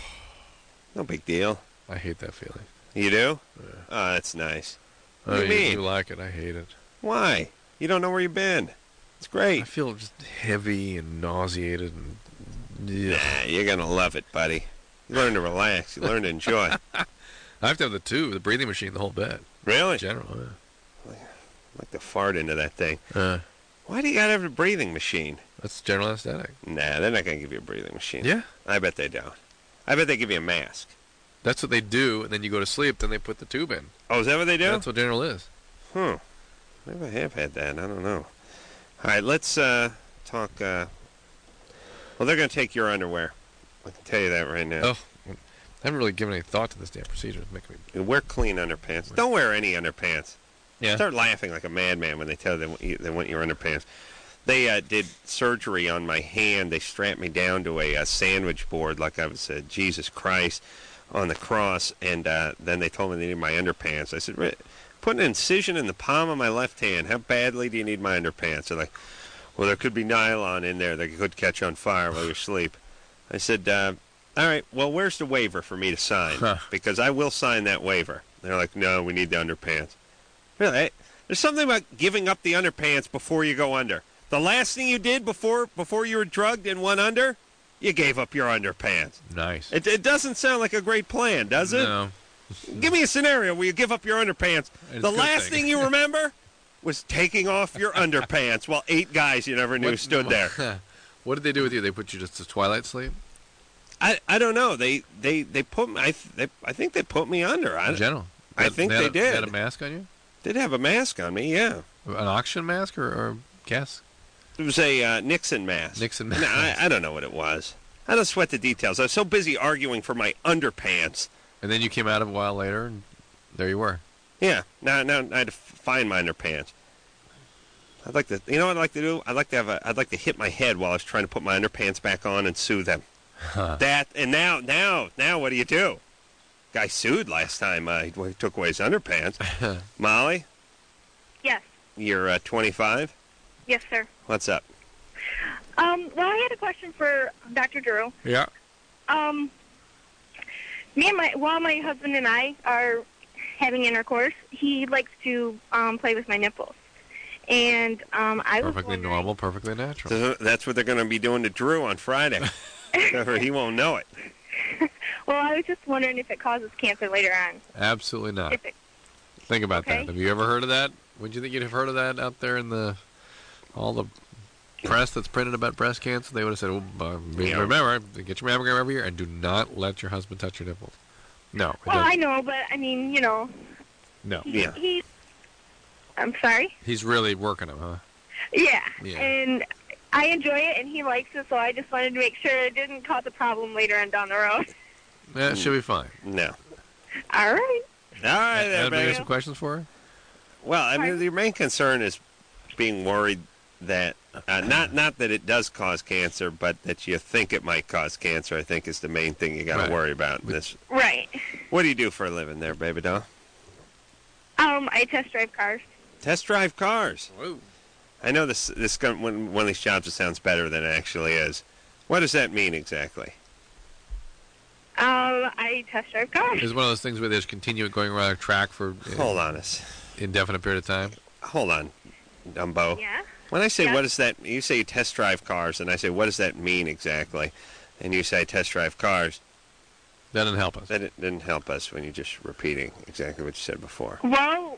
No big deal. I hate that feeling. You do? Yeah. Oh, that's nice. What Oh, do you mean? You like it. I hate it. Why? You don't know where you've been. It's great. I feel just heavy and nauseated. And yeah. Nah, you're going to love it, buddy. You learn to relax. You learn to enjoy. I have to have the breathing machine, the whole bed. Really? In general, yeah. I like to fart into that thing. Uh, Why do you got to have a breathing machine? That's general anesthetic. Nah, they're not going to give you a breathing machine. Yeah. I bet they don't. I bet they give you a mask. That's what they do, and then you go to sleep, then they put the tube in. Oh, is that what they do? That's what general is. Maybe I have had that. I don't know. All right, let's talk. Well, they're going to take your underwear. I can tell you that right now. Oh, I haven't really given any thought to this damn procedure. It's making me... Wear clean underpants. Don't wear any underpants. Yeah. Start laughing like a madman when they tell you they want your underpants. They did surgery on my hand. They strapped me down to a sandwich board like I was Jesus Christ on the cross, and then they told me they needed my underpants. I said, put an incision in the palm of my left hand. How badly do you need my underpants? They're like, well, there could be nylon in there that could catch on fire while you sleep. I said, all right, well, where's the waiver for me to sign? Because I will sign that waiver. They're like, no, we need the underpants. Really? There's something about giving up the underpants before you go under. The last thing you did before you were drugged and went under, you gave up your underpants. Nice. It doesn't sound like a great plan, does it? No. Give me a scenario where you give up your underpants. It's The a good last thing. thing you remember was taking off your underpants while 8 guys you never knew stood there. What did they do with you? They put you just to twilight sleep? I don't know. They put me. I think they put me under. In general? I think they did. They had a mask on you? Did have a mask on me, yeah. An oxygen mask or gas? It was a Nixon mask. Nixon mask. No, I don't know what it was. I don't sweat the details. I was so busy arguing for my underpants. And then you came out of a while later, and there you were. Yeah. Now I had to find my underpants. I'd like to. You know what I'd like to do? I'd like to hit my head while I was trying to put my underpants back on and sue them. That and now what do you do? Guy sued last time. He took away his underpants. Molly, Yes. you're 25. Yes, sir. What's up? Well, I had a question for Dr. Drew. Yeah. While my husband and I are having intercourse, he likes to play with my nipples. And I was Perfectly wondering- normal, perfectly natural. So that's what they're going to be doing to Drew on Friday. He won't know it. Well, I was just wondering if it causes cancer later on. Absolutely not. If it, Think about Okay. that. Have you ever heard of that? Would you think you'd have heard of that out there in all the press that's printed about breast cancer? They would have said, remember, get your mammogram every year and do not let your husband touch your nipples. No. it well, doesn't. I know, but I mean, you know. No. Yeah. I'm sorry? He's really working them, huh? Yeah. Yeah. And I enjoy it, and he likes it, so I just wanted to make sure it didn't cause a problem later on down the road. Yeah, it should be fine. No. All right. All right, there, Anybody got baby. some questions for her? Well, I mean, your main concern is being worried that not that it does cause cancer, but that you think it might cause cancer. I think is the main thing you got to Right. worry about in this. Right. What do you do for a living, there, baby doll? I test drive cars. Test drive cars. Whoa. I know one of these jobs it sounds better than it actually is. What does that mean exactly? I test drive cars. Is it one of those things where they just continue going around a track for Hold on a indefinite period of time? Hold on, Dumbo. Yeah. When I say Yeah. what is that, you say you test drive cars, and I say what does that mean exactly? And you say test drive cars. That didn't help us. That didn't help us when you're just repeating exactly what you said before. Well,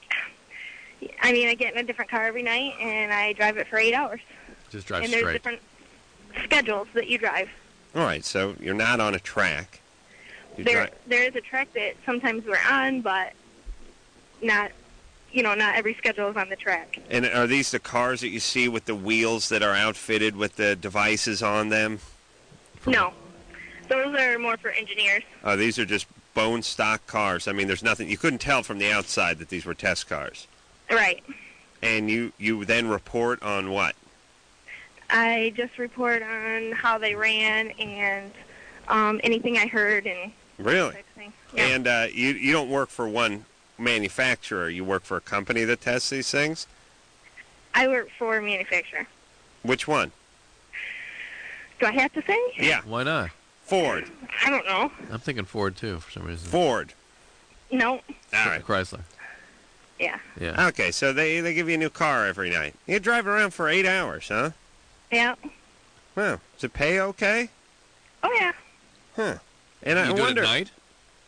I mean, I get in a different car every night, and I drive it for 8 hours. Just drive And there's straight. different schedules that you drive. All right, so you're not on a track. There is a track that sometimes we're on, but not every schedule is on the track. And are these the cars that you see with the wheels that are outfitted with the devices on them? No. Those are more for engineers. Oh, these are just bone stock cars. I mean, there's nothing. You couldn't tell from the outside that these were test cars. Right. And you then report on what? I just report on how they ran and anything I heard and Really? type of thing. Yeah. And you don't work for one manufacturer. You work for a company that tests these things? I work for a manufacturer. Which one? Do I have to say? Yeah. Why not? Ford. I don't know. I'm thinking Ford, too, for some reason. Ford. No. All right. Chrysler. Yeah. Yeah. Okay, so they give you a new car every night. You drive around for 8 hours, huh? Yeah. Well, does it pay okay? Oh, yeah. Huh. And You I do wonder. it at night?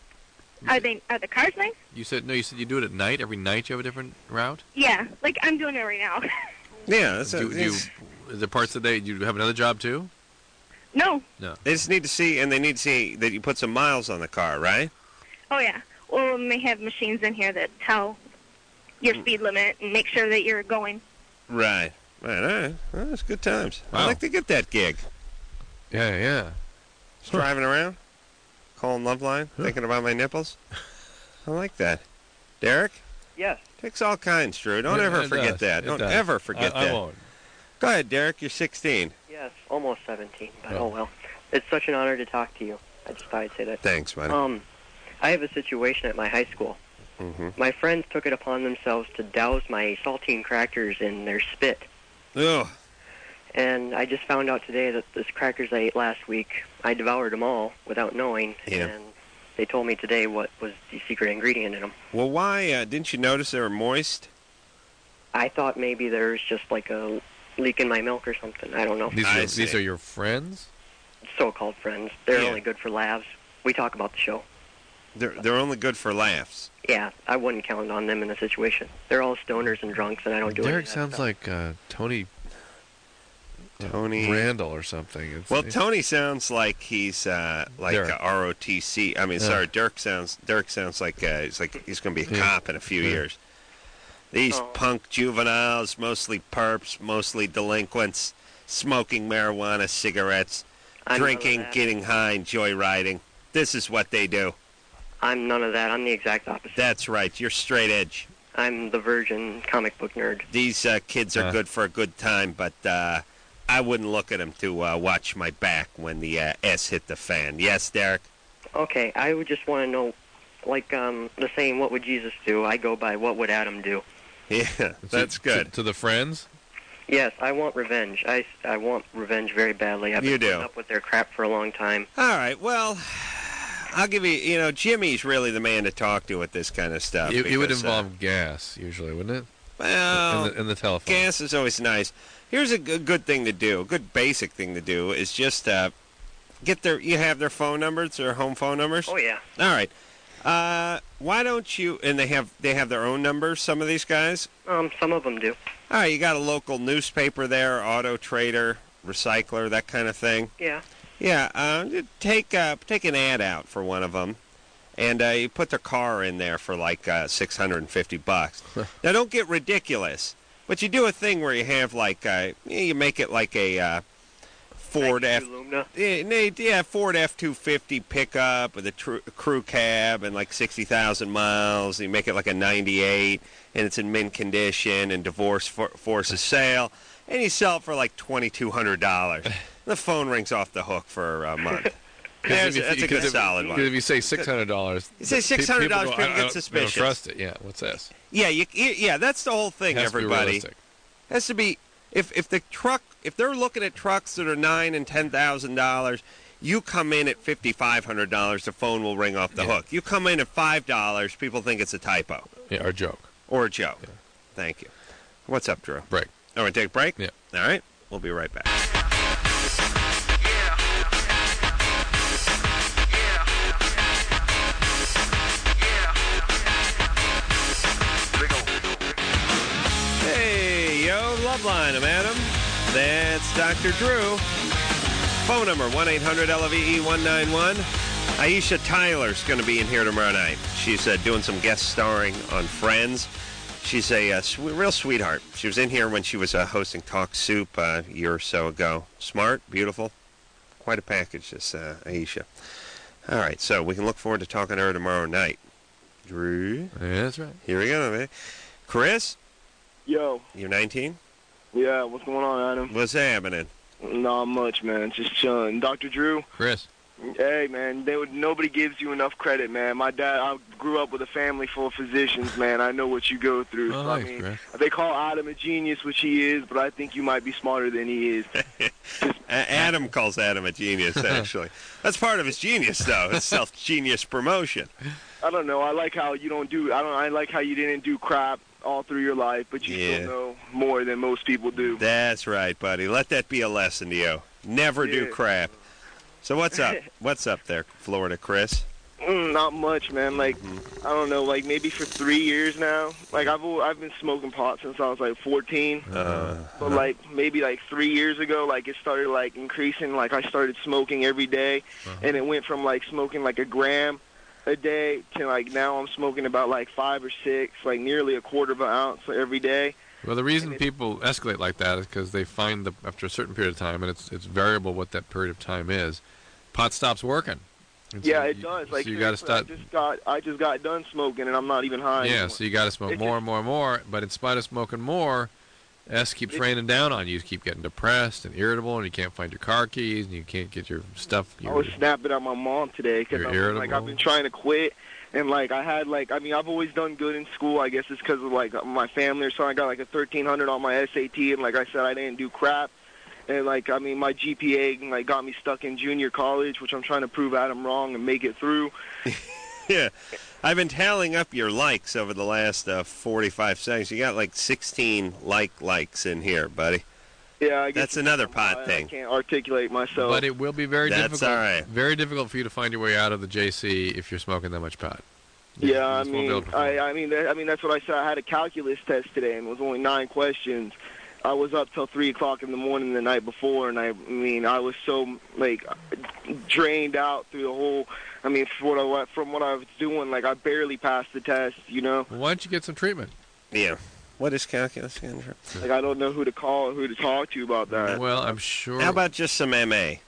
Are the cars nice? You said you do it at night? Every night you have a different route? Yeah. Like, I'm doing it right now. Yeah, that's Is there parts of the day you have another job, too? No. No. they just need to see, and they need to see that you put some miles on the car, right? Oh, yeah. Well, and they have machines in here that tell your speed limit and make sure that you're going. Right. Right, all right. Well, that's good times. I'd Wow. like to get that gig. Yeah. Just driving around, calling Loveline, thinking about my nipples. I like that. Derek? Yes. Takes all kinds, Drew. Don't It- ever it forget does. that. It Don't does. ever forget that. I won't. Go ahead, Derek. You're 16. Yes, almost 17, but Oh. oh well. It's such an honor to talk to you. I just thought I'd say that. Thanks, buddy. I have a situation at my high school. Mm-hmm. My friends took it upon themselves to douse my saltine crackers in their spit. Ugh. And I just found out today that those crackers I ate last week, I devoured them all without knowing. Yeah. And they told me today what was the secret ingredient in them. Well, why didn't you notice they were moist? I thought maybe there was just like a leak in my milk or something. I don't know. These are your friends? So-called friends. They're Yeah. only good for laughs. We talk about the show. They're only good for laughs. Yeah, I wouldn't count on them in the situation. They're all stoners and drunks, and I don't do any of Derek that sounds stuff. like Tony Tony Randall or something. Well, Tony sounds like he's like Derek. ROTC. I mean, Yeah. sorry, Derek sounds like he's going to be a Yeah. cop in a few Yeah. years. These Oh. punk juveniles, mostly perps, mostly delinquents, smoking marijuana, cigarettes, I'm none of drinking, that. getting high, and joyriding. This is what they do. I'm none of that. I'm the exact opposite. That's right. You're straight edge. I'm the virgin comic book nerd. These kids are good for a good time, but I wouldn't look at them to watch my back when the S hit the fan. Yes, Derek? Okay, I would just want to know, like the saying, what would Jesus do? I go by, what would Adam do? Yeah, that's good. To the friends? Yes, I want revenge. I want revenge very badly. I've You been do. putting up with their crap for a long time. All right, well, I'll give you, Jimmy's really the man to talk to with this kind of stuff. It would because, involve gas, usually, wouldn't it? well, In the telephone. gas is always nice. Here's a good thing to do, a good basic thing to do, is just you have their phone numbers, their home phone numbers? Oh, yeah. All right. Why don't you, and they have their own numbers, some of these guys? Some of them do. All right, you got a local newspaper there, Auto Trader, Recycler, that kind of thing. Yeah. Yeah, take an ad out for one of them, and you put their car in there for like $650. Now, don't get ridiculous, but you do a thing where you have like you make it like a Ford Lumina. Ford F-250 pickup with a crew cab and like 60,000 miles. You make it like a 98, and it's in mint condition and divorce forces sale, and you sell it for like $2,200. The phone rings off the hook for a month. That's a good solid one. Because if you say $600, You say $600, people get I don't suspicious. trust it. Yeah, what's this? Yeah, yeah, that's the whole thing, It has to be everybody. realistic. has to be if they're looking at trucks that are $9,000 and $10,000. You come in at $5,500, the phone will ring off the hook. You come in at $5, people think it's a typo. Yeah, or a joke. Or a joke. Yeah. Thank you. What's up, Drew? Break. Oh, we take a break? Yeah. All right. We'll be right back. Hey, yo, Loveline. I'm Adam. That's Dr. Drew. Phone number, 1-800-LOVE-191. Aisha Tyler's going to be in here tomorrow night. She's doing some guest starring on Friends. She's a real sweetheart. She was in here when she was hosting Talk Soup a year or so ago. Smart, beautiful. Quite a package, this Aisha. All right, so we can look forward to talking to her tomorrow night. Drew? Yeah, that's right. Here we go, man. Chris? Yo. You're 19? Yeah, what's going on, Adam? What's happening? Not much, man. Just chilling. Dr. Drew? Chris? Hey, man, nobody gives you enough credit, man. My dad, I grew up with a family full of physicians, man. I know what you go through. Oh, so, I thanks, mean, Chris. they call Adam a genius, which he is, but I think you might be smarter than he is. Adam calls Adam a genius, actually. That's part of his genius, though. It's self-genius promotion. I don't know. I like how you don't do. I like how you didn't do crap all through your life, but you still know more than most people do. That's right, buddy. Let that be a lesson to you. Never do crap. So what's up? What's up there, Florida Chris? Not much, man. Like, I don't know, like maybe for 3 years now. Like, I've been smoking pot since I was like 14. But like maybe like 3 years ago, like it started like increasing. Like I started smoking every day, and it went from like smoking like a gram a day to like now I'm smoking about like 5 or 6, like nearly a quarter of an ounce every day. Well, the reason people escalate like that is because they find after a certain period of time, and it's variable what that period of time is, pot stops working. And yeah, so it does. Like so you got to start. I just got done smoking, and I'm not even high. Yeah, anymore. so you got to smoke more and more and more. But in spite of smoking more, S keeps raining down on you. You keep getting depressed and irritable, and you can't find your car keys, and you can't get your stuff. I was snapping at my mom today because I've been trying to quit. And, like, I had, like, I mean, I've always done good in school. I guess it's because of, like, my family or something. I got, like, a 1,300 on my SAT, and, like I said, I didn't do crap. And, like, I mean, my GPA, like, got me stuck in junior college, which I'm trying to prove Adam wrong and make it through. Yeah. I've been tallying up your likes over the last 45 seconds. You got, like, 16 likes in here, buddy. Yeah, I guess that's another pot thing. I can't articulate myself. But it will be very difficult. That's all right. Very difficult for you to find your way out of the JC if you're smoking that much pot. Yeah, I mean, that's what I said. I had a calculus test today, and it was only 9 questions. I was up till 3 o'clock in the morning the night before, and I I was so like drained out through the whole. I mean, from what I was doing, like I barely passed the test. You know. Well, why don't you get some treatment? Yeah. What is calculus again? Like, I don't know who to call, who to talk to about that. Well, I'm sure. How about just some MA?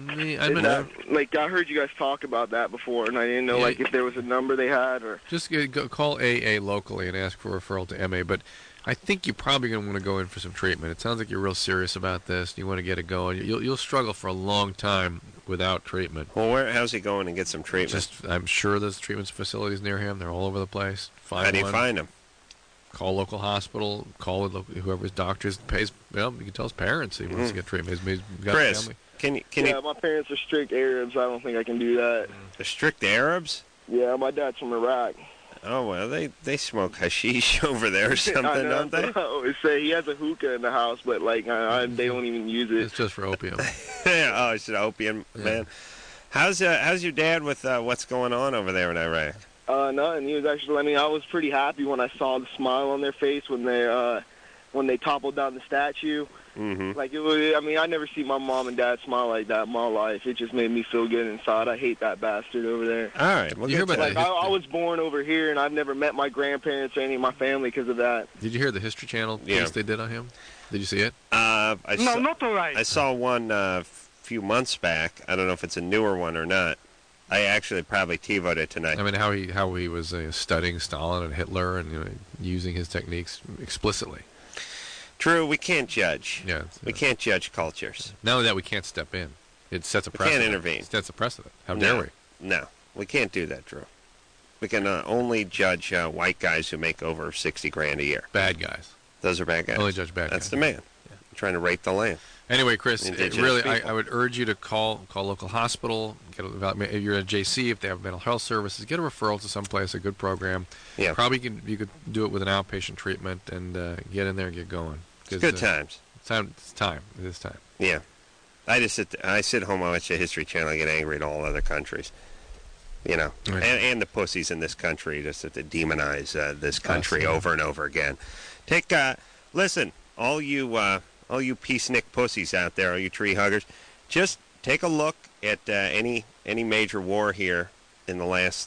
Like, I heard you guys talk about that before, and I didn't know, like, if there was a number they had, or... Just go call AA locally and ask for a referral to MA, but I think you're probably going to want to go in for some treatment. It sounds like you're real serious about this, and you want to get it going. You'll struggle for a long time without treatment. Well, how's he going and get some treatment? I'm sure there's treatment facilities near him. They're all over the place. How do you find them? Call local hospital. Call whoever's doctors pays. Well, you can tell his parents he wants to get treatment. He's got Chris, family. Can you? My parents are strict Arabs. I don't think I can do that. The strict Arabs? Yeah, my dad's from Iraq. Oh well, they smoke hashish over there or something, don't they? I always say he has a hookah in the house, but like they don't even use it. It's just for opium. Oh, it's an opium, man. How's your dad with what's going on over there in Iraq? Nothing. He was actually. I mean, I was pretty happy when I saw the smile on their face when they toppled down the statue. Mm-hmm. Like it was. I mean, I never see my mom and dad smile like that in my life. It just made me feel good inside. I hate that bastard over there. All right. Well, I was born over here, and I've never met my grandparents or any of my family because of that. Did you hear the History Channel piece they did on him? Did you see it? Not all right. I saw one a few months back. I don't know if it's a newer one or not. I actually probably TiVo'd it tonight. I mean, how he was studying Stalin and Hitler and using his techniques explicitly. True, we can't judge. Yeah, we can't judge cultures. Not only that, we can't step in. It sets a precedent. We can't intervene. It sets a precedent. How dare we? No, we can't do that, Drew. We can only judge white guys who make over $60,000 a year. Bad guys. Those are bad guys. Only judge bad That's guys. the man. Trying to rape the land. Anyway, Chris, Indigenous I people. would urge you to call local hospital. If you're at JC, if they have mental health services, get a referral to someplace, a good program. Yeah. Probably you could do it with an outpatient treatment and get in there and get going. It's good times. It's time. It is time. Yeah. I sit home, I watch the History Channel, I get angry at all other countries. You know, Right. and the pussies in this country, just that they demonize this country yeah. over and over again. Listen, all you peacenik pussies out there, all you tree huggers, just take a look at any major war here in the last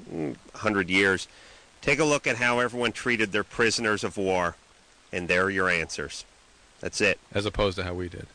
100 years. Take a look at how everyone treated their prisoners of war, and there are your answers. That's it. As opposed to how we did.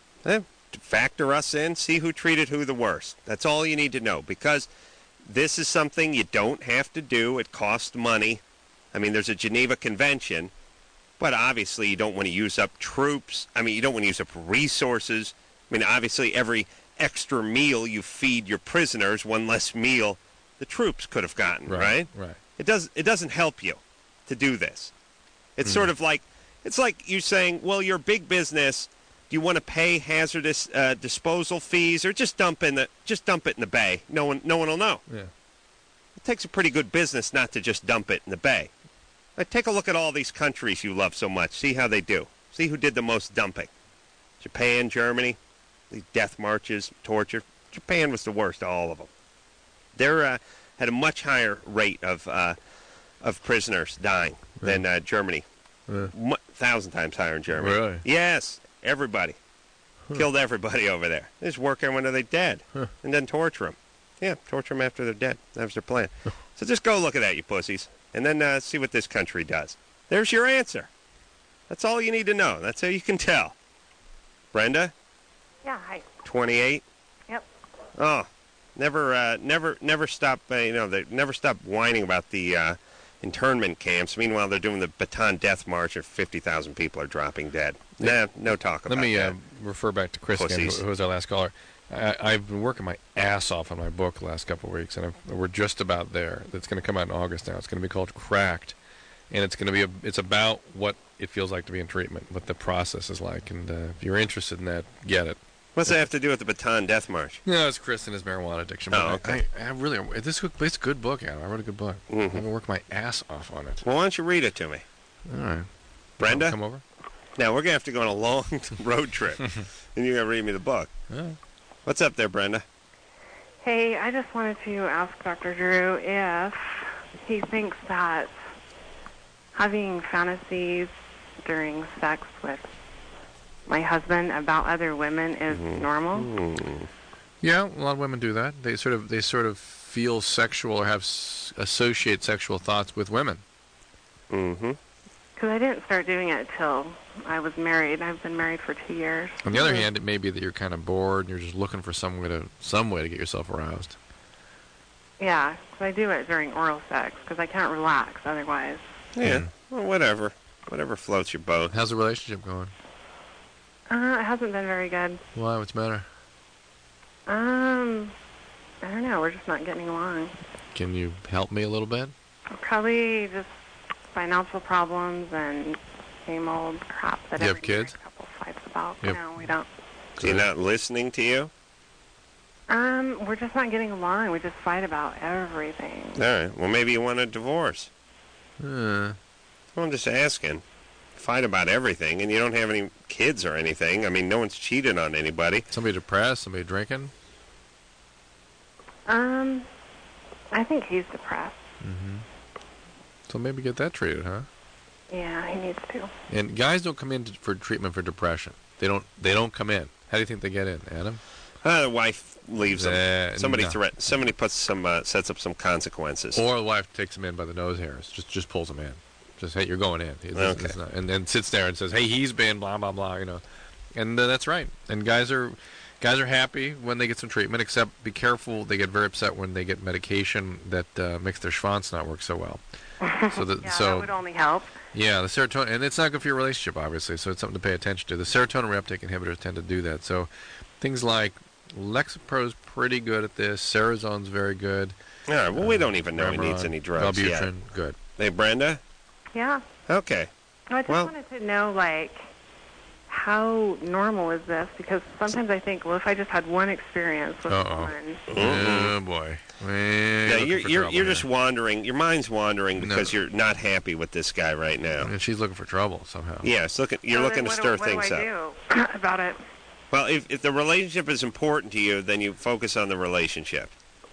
Factor us in, see who treated who the worst. That's all you need to know, because this is something you don't have to do. It costs money. I mean, there's a Geneva Convention, but obviously you don't want to use up troops. I mean, you don't want to use up resources. I mean, obviously every extra meal you feed your prisoners, one less meal the troops could have gotten, right? Right. It doesn't help you to do this. It's sort of like, it's like you saying, well, you're a big business. Do you want to pay hazardous disposal fees, or just dump it in the bay? No one will know. Yeah. It takes a pretty good business not to just dump it in the bay. Take a look at all these countries you love so much. See how they do. See who did the most dumping. Japan, Germany, these death marches, torture. Japan was the worst of all of them. They had a much higher rate of prisoners dying than Germany. 1,000 times higher in Germany. Really? Yes, everybody. Killed everybody over there. They just work everyone until they're dead, and then torture them. Yeah, torture them after they're dead. That was their plan. So just go look at that, you pussies, and then see what this country does. There's your answer. That's all you need to know. That's how you can tell. Brenda? Yeah, hi. 28? Yep. Oh, never stop. They never stop whining about the internment camps. Meanwhile, they're doing the Bataan Death March, and 50,000 people are dropping dead. Nah, no talk about Let me that. refer back to Chris again, Pussies. who was our last caller. I've been working my ass off on my book the last couple of weeks, and we're just about there. It's going to come out in August now. It's going to be called Cracked, and it's going to be it's about what it feels like to be in treatment, what the process is like. And if you're interested in that, get it. What's that have to do with the Bataan Death March? No, it's Chris and his marijuana addiction. But Oh, okay. I really, it's a good book, Adam. I wrote a good book. I've been working my ass off on it. Well, why don't you read it to me? All right. Brenda? Come over. Now, we're going to have to go on a long road trip, and you're going to read me the book. Yeah. What's up there, Brenda? Hey, I just wanted to ask Dr. Drew if he thinks that having fantasies during sex with my husband about other women is normal. Yeah, a lot of women do that. They sort of feel sexual or have associate sexual thoughts with women. Mm-hmm. Because I didn't start doing it till I was married. I've been married for 2 years. On the other hand, it may be that you're kind of bored and you're just looking for some way to get yourself aroused. Yeah, because I do it during oral sex because I can't relax otherwise. Yeah, well, whatever floats your boat. How's the relationship going? It hasn't been very good. Why? What's the matter? I don't know. We're just not getting along. Can you help me a little bit? Probably just financial problems and same old crap that Do you have every kids? couple fights about. Yep. No, we don't. Is he not listening to you? We're just not getting along. We just fight about everything. All right. Well, maybe you want a divorce. Uh, Well, I'm just asking. Fight about everything, and you don't have any kids or anything. I mean, no one's cheated on anybody. somebody depressed? Somebody drinking? I think he's depressed. So maybe get that treated, huh? Yeah, he needs to. And guys don't come in for treatment for depression. They don't come in. How do you think they get in, Adam? The wife leaves them. Somebody no. Somebody puts sets up some consequences. Or the wife takes him in by the nose hairs. Just pulls him in. Just, hey, you're going in. Okay. And then sits there and says, hey, he's been blah blah blah. And that's right. And guys are happy when they get some treatment. Except be careful. They get very upset when they get medication that makes their schwanz not work so well. So that would only help. Yeah, the serotonin, and it's not good for your relationship, obviously. So it's something to pay attention to. The serotonin reuptake inhibitors tend to do that. So things like Lexapro's pretty good at this. Serazone's very good. All right. Well, we don't even know he needs any drugs yet. Wellbutrin, good. Hey, Brenda? Yeah. Okay. I just wanted to know, like, how normal is this? Because sometimes I think, well, if I just had one experience with someone. Oh boy. No, you're just wandering. Your mind's wandering because you're not happy with this guy right now. And she's looking for trouble somehow. Yeah, you're looking to stir things up. What do I do about it? Well, if the relationship is important to you, then you focus on the relationship.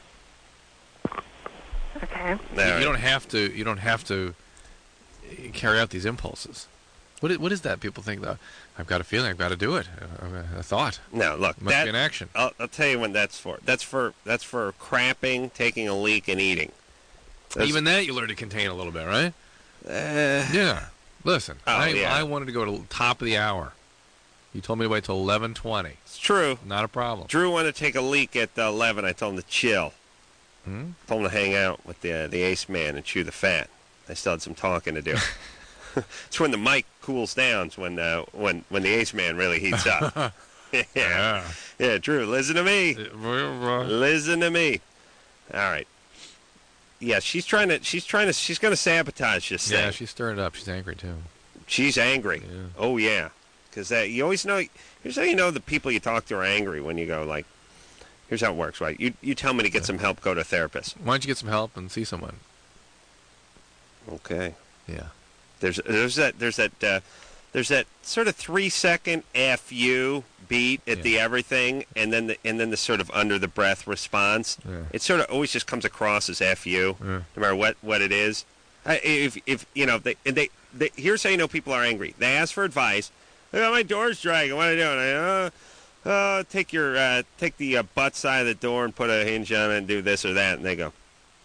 Okay. You don't have to. You don't have to carry out these impulses. What is that? People think that I've got a feeling, I've got to do it. A thought. No, look, it must be an action. I'll tell you what that's for. That's for crapping, taking a leak, and eating. Even that you learn to contain a little bit, right? Yeah. Listen, I wanted to go to the top of the hour. You told me to wait till 11:20. It's true. Not a problem. Drew wanted to take a leak at 11. I told him to chill. Told him to hang out with the ace man and chew the fat. I still had some talking to do. It's when the mic cools down. It's when the ace man really heats up. Yeah, Drew, listen to me. Listen to me. All right. Yeah, she's going to sabotage this thing. Yeah, she's stirring it up. She's angry too. She's angry. Yeah. Oh yeah, because you always know. Here's how you know the people you talk to are angry when you go like. Here's how it works, right? You tell me to get some help, go to a therapist. Why don't you get some help and see someone? Okay. Yeah. There's that sort of 3-second FU beat at the everything, and then the sort of under the breath response. Yeah. It sort of always just comes across as FU, no matter what it is. If you know they here's how you know people are angry. They ask for advice. Oh, my door's dragging. What are you doing? Take the butt side of the door and put a hinge on it and do this or that, and they go,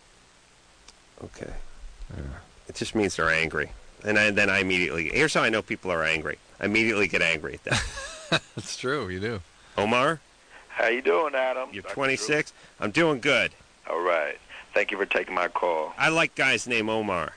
okay. Yeah. It just means they're angry. And then I immediately... Here's how I know people are angry. I immediately get angry at that. That's true. You do. Omar? How you doing, Adam? You're 26? I'm doing good. All right. Thank you for taking my call. I like guys named Omar.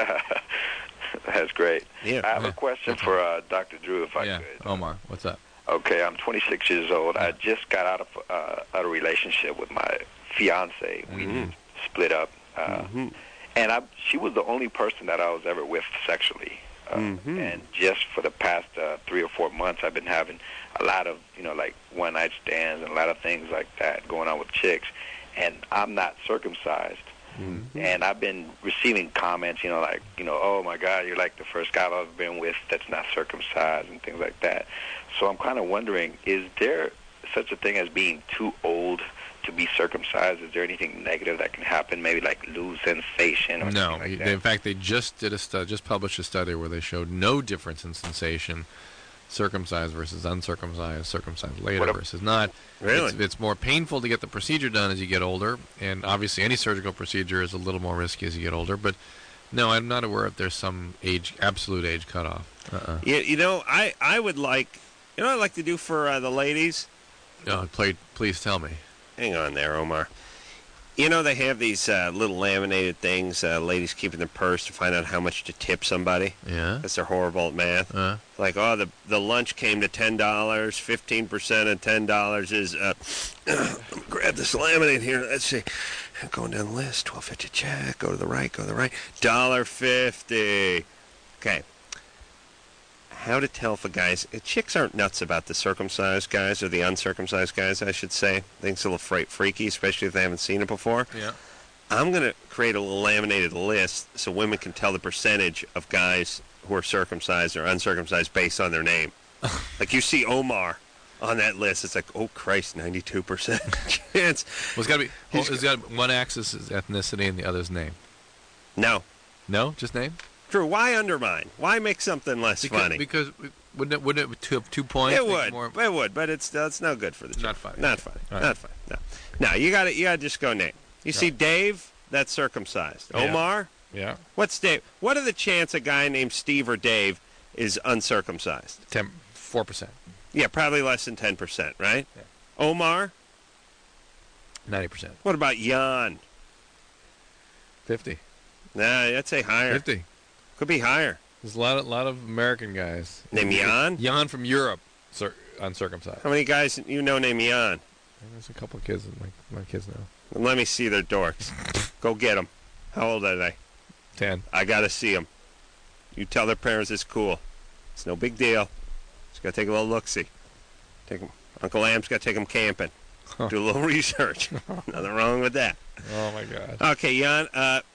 That's great. Yeah. I have a question for Dr. Drew, if I could. Omar, what's up? Okay, I'm 26 years old. I just got out of a relationship with my fiance. We split up. And she was the only person that I was ever with sexually. And just for the past 3 or 4 months, I've been having a lot of, like one-night stands and a lot of things like that going on with chicks. And I'm not circumcised. And I've been receiving comments, oh, my God, you're like the first guy I've ever been with that's not circumcised and things like that. So I'm kind of wondering, is there such a thing as being too old to be circumcised? Is there anything negative that can happen, maybe like lose sensation or no, something like that? In fact, they just published a study where they showed no difference in sensation, circumcised versus uncircumcised, circumcised later versus not. Really? It's more painful to get the procedure done as you get older, and obviously any surgical procedure is a little more risky as you get older, but no, I'm not aware if there's some absolute age cutoff. Yeah, I would like, what I'd like to do for the ladies? Please tell me. Hang on there, Omar. They have these little laminated things ladies keep in their purse to find out how much to tip somebody. Yeah. Because they're horrible at math. Like, the lunch came to $10, 15% of $10 is... grab this laminate here. Let's see. Going down the list, $12.50 check. Go to the right, $1.50. Okay. How to tell if a guy's... Chicks aren't nuts about the circumcised guys or the uncircumcised guys, I should say. I think it's a little freaky, especially if they haven't seen it before. Yeah. I'm going to create a little laminated list so women can tell the percentage of guys who are circumcised or uncircumcised based on their name. Like you see Omar on that list, it's like, oh Christ, 92% chance. Well, it's got to be... it's got one axis is ethnicity and the other's name. No. No? Just name? Drew, why undermine? Why make something less funny? Because wouldn't it have 2 points? It would, but it's no good for the joke. Not funny. Not funny. Right. Not funny. No, you got to just go name. You see Dave, that's circumcised. Yeah. Omar? Yeah. What's Dave? What are the chances a guy named Steve or Dave is uncircumcised? 4%. Yeah, probably less than 10%, right? Yeah. Omar? 90%. What about Jan? 50. Nah, I'd say higher. 50. Could be higher. There's a lot of American guys. Named Jan? Jan from Europe, uncircumcised. How many guys you know named Jan? There's a couple of kids that my kids know. Let me see their dorks. Go get them. How old are they? 10. I got to see them. You tell their parents it's cool. It's no big deal. Just got to take a little look-see. Uncle Am's got to take them camping. Do a little research. Nothing wrong with that. Oh my God. Okay, Jan.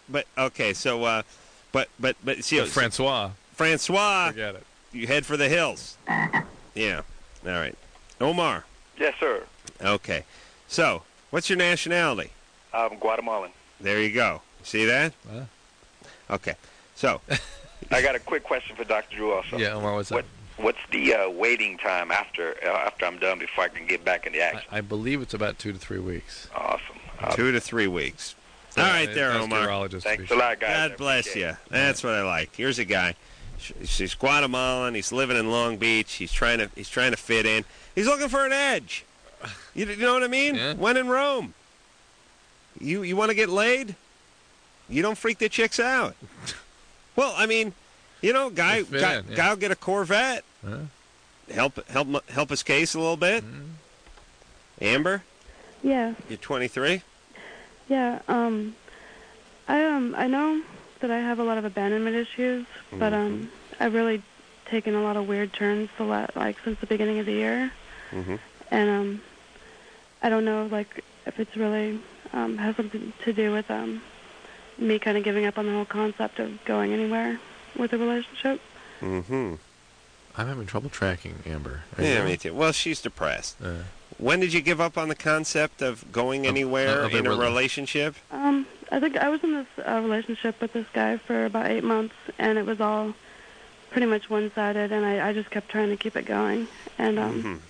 See, Francois. Forget it. You head for the hills. Yeah. All right. Omar. Yes, sir. Okay. So, what's your nationality? I'm Guatemalan. There you go. See that? Okay. So, I got a quick question for Dr. Drew also. Yeah, Omar, what's up? What's the waiting time after I'm done before I can get back in the action? I believe it's about 2 to 3 weeks. Awesome. 2 to 3 weeks. All right, there, Omar. Thanks a lot, guys. God bless you. That's what I like. Here's a guy. He's Guatemalan. He's living in Long Beach. He's trying to fit in. He's looking for an edge. You know what I mean? Yeah. When in Rome. You want to get laid? You don't freak the chicks out. Well, I mean, guy will get a Corvette. Help his case a little bit. Amber? Yeah. You're 23? Yeah, I know that I have a lot of abandonment issues, but I've really taken a lot of weird turns since the beginning of the year. And I don't know if it's really has something to do with me kind of giving up on the whole concept of going anywhere with a relationship. I'm having trouble tracking Amber. Yeah, me too. Well, she's depressed. When did you give up on the concept of going anywhere in a relationship? I think I was in this relationship with this guy for about 8 months, and it was all pretty much one-sided, and I just kept trying to keep it going. And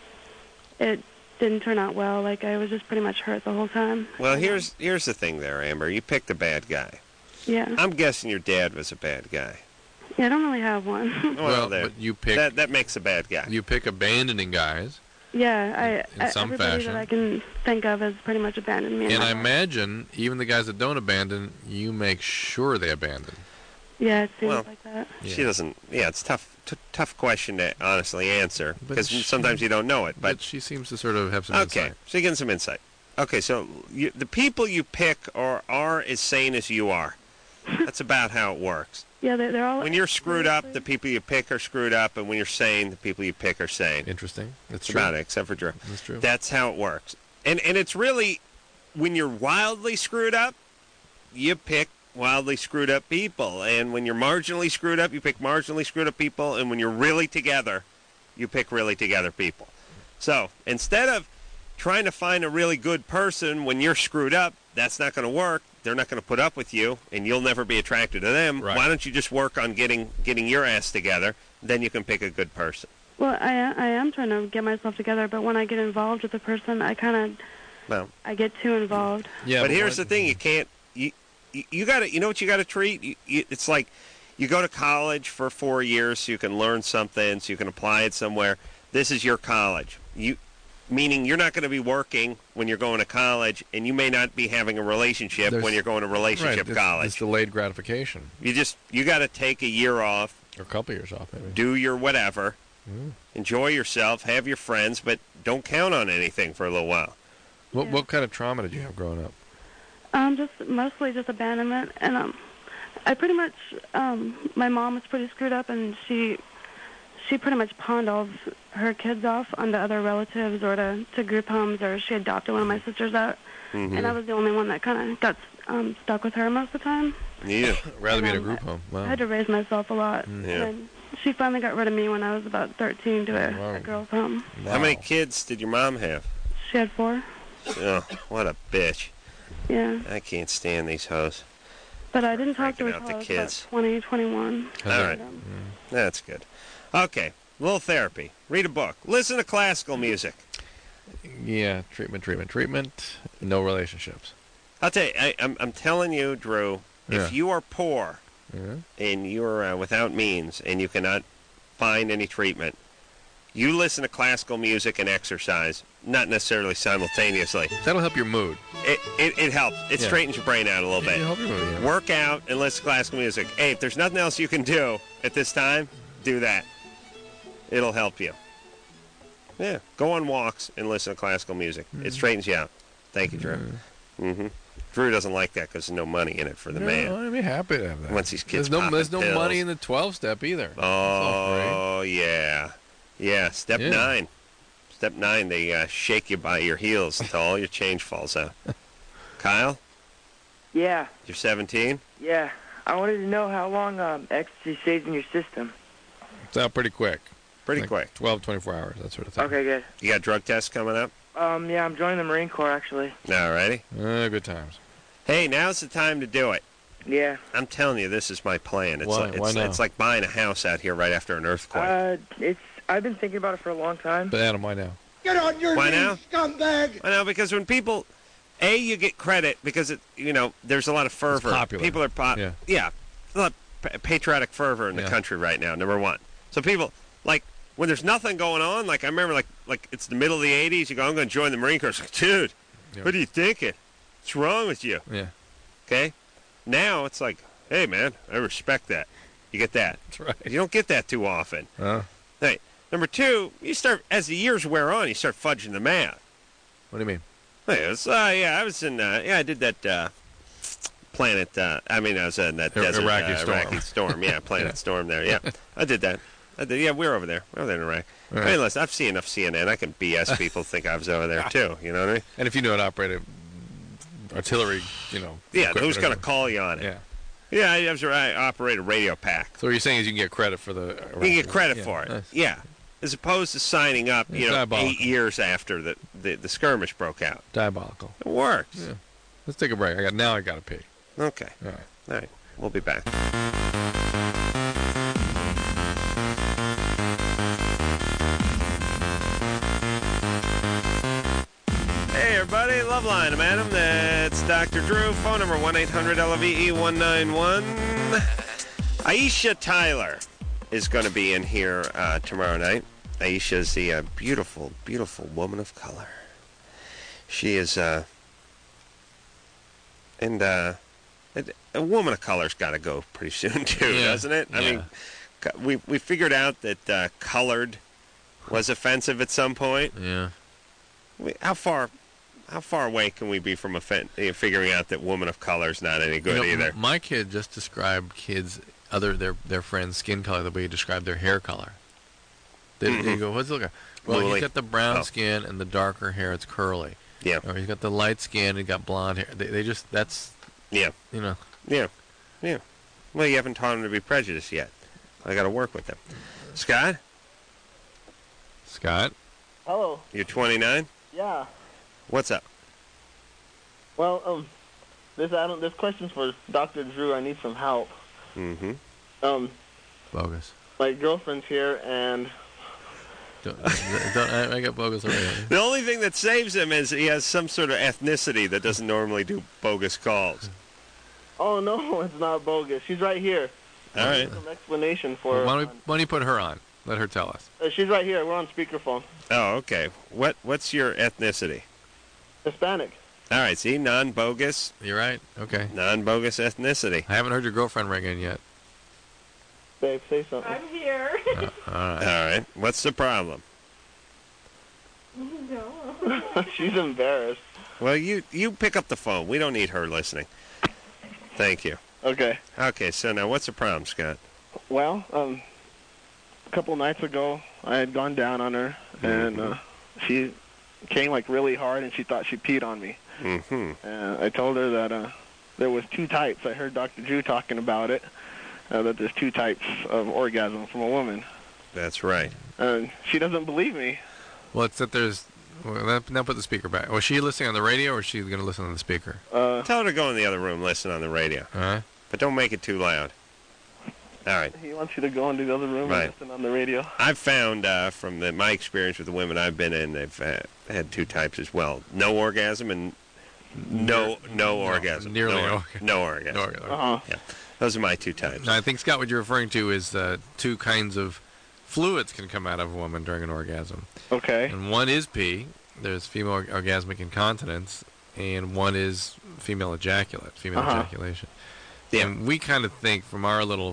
it didn't turn out well. I was just pretty much hurt the whole time. Well, here's the thing there, Amber. You picked a bad guy. Yeah. I'm guessing your dad was a bad guy. Yeah, I don't really have one. Well, but you pick that makes a bad guy. You pick abandoning guys. Yeah, in some everybody fashion. that I can think of has pretty much abandoned me. And I imagine even the guys that don't abandon, you make sure they abandon. Yeah, it seems like that. She doesn't. Yeah, it's tough question to honestly answer because sometimes you don't know it. But she seems to sort of have some insight. Okay, so you're getting some insight. Okay, so the people you pick are as sane as you are. That's about how it works. Yeah, they're all. When you're screwed up, the people you pick are screwed up, and when you're sane, the people you pick are sane. Interesting. That's about it, except for Drew. That's true. That's how it works. And it's really, when you're wildly screwed up, you pick wildly screwed up people. And when you're marginally screwed up, you pick marginally screwed up people. And when you're really together, you pick really together people. So instead of trying to find a really good person when you're screwed up, that's not going to work. They're not going to put up with you, and you'll never be attracted to them. Right. Why don't you just work on getting your ass together? Then you can pick a good person. Well, I am trying to get myself together, but when I get involved with the person, I I get too involved. Yeah, but here's the thing: you can't. You got to. You know what you got to treat? It's like you go to college for 4 years so you can learn something, so you can apply it somewhere. This is your college. Meaning you're not going to be working when you're going to college, and you may not be having a relationship when you're going to relationship college. It's delayed gratification. You got to take a year off. Or a couple years off, maybe. Do your whatever. Enjoy yourself. Have your friends, but don't count on anything for a little while. What kind of trauma did you have growing up? Mostly just abandonment, and I pretty much my mom was pretty screwed up, and she pretty much pawned all of her kids off onto other relatives or to group homes, or she adopted one of my sisters out, and I was the only one that kind of got stuck with her most of the time. Yeah, rather be in a group home. Wow. I had to raise myself a lot. Yeah. And she finally got rid of me when I was about 13 to a girl's home. Wow. How many kids did your mom have? She had 4. Oh, what a bitch. Yeah. I can't stand these hoes. But I didn't talk to her Freaking out until I the was kids. about 20, 21. All right. That's good. Okay, a little therapy. Read a book. Listen to classical music. Yeah, treatment. No relationships. I'll tell you, I'm telling you, Drew, if you are poor and you're without means and you cannot find any treatment, you listen to classical music and exercise, not necessarily simultaneously. That'll help your mood. It helps. It straightens your brain out a little bit. It'll help your mood, yeah. Work out and listen to classical music. Hey, if there's nothing else you can do at this time, do that. It'll help you. Yeah, go on walks and listen to classical music. It straightens you out. Thank you, Drew. Mm-hmm. Drew doesn't like that because there's no money in it for the man. I'd be happy to have that. Once these kids there's no pills. money in the 12-step either. Oh, yeah. Yeah, step 9. Step 9, they shake you by your heels until all your change falls out. Kyle? Yeah. You're 17? Yeah. I wanted to know how long ecstasy stays in your system. It's out pretty quick. Pretty quick. 12, 24 hours, that sort of thing. Okay, good. You got drug tests coming up? Yeah, I'm joining the Marine Corps, actually. All righty. Good times. Hey, now's the time to do it. Yeah. I'm telling you, this is my plan. It's Why now? It's like buying a house out here right after an earthquake. I've been thinking about it for a long time. But Adam, why now? Get on your Why knees, now? scumbag! Why now? Because when people, you get credit because there's a lot of fervor. It's popular. People are a lot of patriotic fervor in the country right now. Number one. So people when there's nothing going on. Like I remember, like it's the middle of the '80s. You go, I'm going to join the Marine Corps. It's like, dude, what are you thinking? What's wrong with you? Yeah. Okay. Now it's like, hey man, I respect that. You get that. That's right. You don't get that too often. Hey. Number two, you start as the years wear on, you start fudging the math. What do you mean? Hey, it was, I was in. I did that Planet. I was in that desert Iraqi storm. Yeah, Planet Storm there. Yeah, I did that. Yeah, we're over there. We're over there in Iraq. Right. I mean, listen, I've seen enough CNN. I can BS people think I was over there too. You know what I mean? And if you know how to operate artillery, Yeah, who's going to call you on it? Yeah. Yeah, I operate a radio pack. So what you're saying is you can get credit for the... You can get credit for it. Nice. Yeah. As opposed to signing up, 8 years after the skirmish broke out. Diabolical. It works. Yeah. Let's take a break. I got to pee. Okay. All right. All right. We'll be back. Hey, everybody. Loveline. I'm Adam. That's Dr. Drew. Phone number 1-800-LOVE-191. Aisha Tyler is going to be in here tomorrow night. Aisha is the beautiful, beautiful woman of color. She is, a woman of color's got to go pretty soon too, doesn't it? Yeah. I mean, we figured out that colored was offensive at some point. Yeah. How far away can we be from figuring out that woman of color is not any good either? My kid just described kids' their friends' skin color the way he described their hair color. They go, what's it look like? Well, he's got the brown skin and the darker hair. It's curly. Yeah. Or he's got the light skin and got blonde hair. They just that's. Yeah. Yeah. Yeah. Well, you haven't taught them to be prejudiced yet. I got to work with them. Scott. Hello. You're 29. Yeah. What's up? Well, this question's for Dr. Drew. I need some help. Mm-hmm. Bogus. My girlfriend's here, and I got bogus already. The only thing that saves him is he has some sort of ethnicity that doesn't normally do bogus calls. Oh no, it's not bogus. She's right here. All right. Some explanation for. Why don't you put her on? Let her tell us. She's right here. We're on speakerphone. Oh, okay. What's your ethnicity? Hispanic. All right. See, non-bogus. You're right. Okay. Non-bogus ethnicity. I haven't heard your girlfriend ring in yet. Babe, say something. I'm here. All right. All right. What's the problem? No. She's embarrassed. Well, you pick up the phone. We don't need her listening. Thank you. Okay. Okay. So now, what's the problem, Scott? Well, a couple nights ago, I had gone down on her, and she came really hard, and she thought she peed on me. Mm-hmm. And I told her that there was 2 types. I heard Dr. Drew talking about it. That there's 2 types of orgasm from a woman. That's right. And she doesn't believe me. Well, it's that there's... Well, now put the speaker back. Was she listening on the radio, or is she going to listen on the speaker? Tell her to go in the other room, listen on the radio. All right. But don't make it too loud. All right. He wants you to go into the other room and listen on the radio. I've found from my experience with the women I've been in, they've had 2 types as well. No orgasm and no orgasm. Nearly no orgasm. Uh-huh. Yeah. Those are my 2 types. Now, I think, Scott, what you're referring to is 2 kinds of fluids can come out of a woman during an orgasm. Okay. And one is pee. There's female orgasmic incontinence, and one is female ejaculate, ejaculation. Yeah. And we kind of think from our little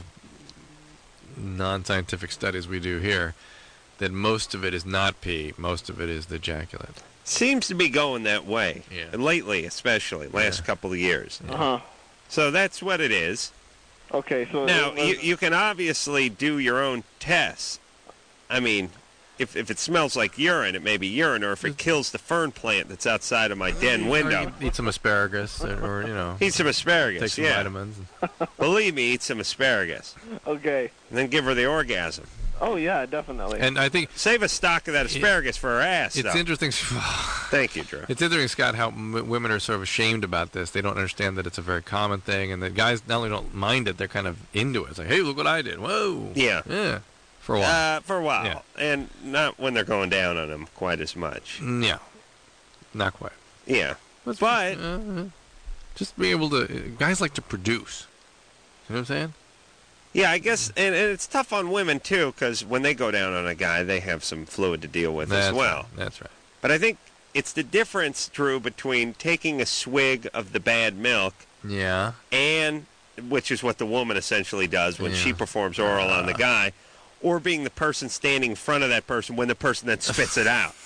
non-scientific studies we do here that most of it is not pee, most of it is the ejaculate. Seems to be going that way. Yeah. And lately, especially, last couple of years. Uh-huh. So that's what it is. Okay, so... Now, you can obviously do your own tests. I mean, if it smells like urine, it may be urine, or if it kills the fern plant that's outside of my den window. Eat some asparagus, or Eat some asparagus, take some vitamins. Believe me, eat some asparagus. Okay. And then give her the orgasm. Oh, yeah, definitely. And I think... Save a stock of that asparagus for her ass, It's though. interesting... Thank you, Drew. It's interesting, Scott, how women are sort of ashamed about this. They don't understand that it's a very common thing, and that guys not only don't mind it, they're kind of into it. It's like, hey, look what I did. Whoa. Yeah. Yeah. For a while. For a while. Yeah. And not when they're going down on them quite as much. Yeah. Not quite. Yeah. But... just being able to... Guys like to produce. You know what I'm saying? Yeah, I guess, and it's tough on women, too, because when they go down on a guy, they have some fluid to deal with as well. Right. That's right. But I think it's the difference, Drew, between taking a swig of the bad milk and, which is what the woman essentially does when she performs oral on the guy, or being the person standing in front of that person when the person then spits it out.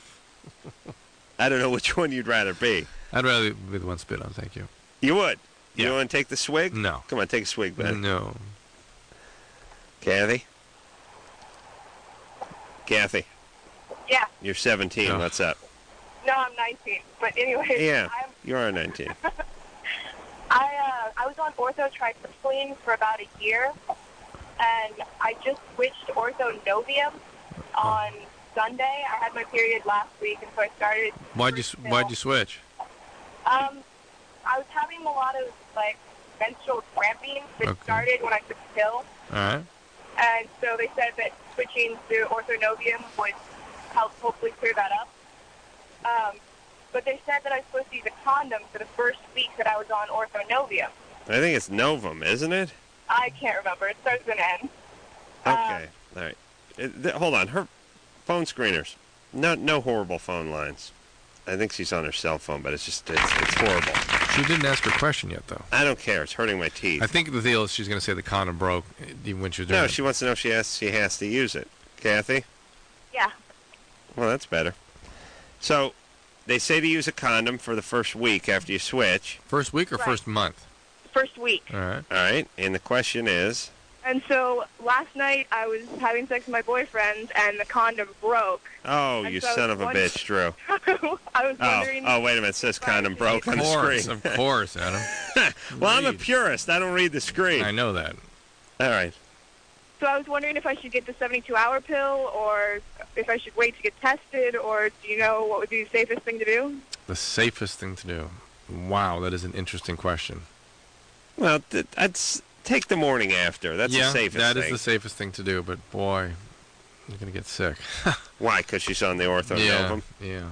I don't know which one you'd rather be. I'd rather be the one spit on, thank you. You would? Yeah. You want to take the swig? No. Come on, take a swig, man. No. Kathy? Kathy? Yeah. You're 17. Oh. What's up? No, I'm 19. But anyway. Yeah, you are 19. I was on orthotricycline for about a year, and I just switched orthonovium on Sunday. I had my period last week, and so I started. Why'd you switch? I was having a lot of like menstrual cramping that started when I took the pill. All right. And so they said that switching to orthonovium would help hopefully clear that up. But they said that I was supposed to use a condom for the first week that I was on orthonovium. I think it's Novum, isn't it? I can't remember. It starts with an N. Okay. All right. Hold on. Her phone screeners. No horrible phone lines. I think she's on her cell phone, but it's horrible. She didn't ask her question yet, though. I don't care. It's hurting my teeth. I think the deal is she's going to say the condom broke even when she was doing No, it. she wants to know if she has to use it. Kathy? Yeah. Well, that's better. So, they say to use a condom for the first week after you switch. First week or Right. first month? First week. All right. All right. And the question is? And so last night I was having sex with my boyfriend, and the condom broke. Oh, And you so I son was of a bitch, Drew. I was wondering... Oh, wait a minute. It says condom broke on the screen. Of course, Adam. Well, I'm a purist. I don't read the screen. I know that. All right. So I was wondering if I should get the 72-hour pill, or if I should wait to get tested, or do you know what would be the safest thing to do? The safest thing to do. Wow, that is an interesting question. Well, I'd take the morning after. That's the safest thing. That is the safest thing to do, but boy, you're going to get sick. Why? Because she's on the orthonovum? Yeah.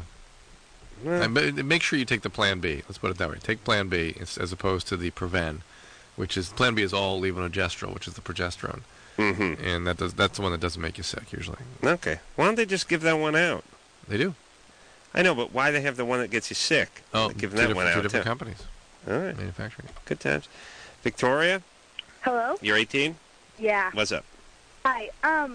But make sure you take the Plan B. Let's put it that way. Take Plan B as opposed to the Prevent, which is Plan B is all levonorgestrel, which is the progesterone. Mm-hmm. And that's the one that doesn't make you sick usually. Okay. Why don't they just give that one out? They do. I know, but why they have the one that gets you sick? Oh, They're giving that one out two different too. companies. All right. Manufacturing. Good times. Victoria? Hello? You're 18? Yeah. What's up? Hi.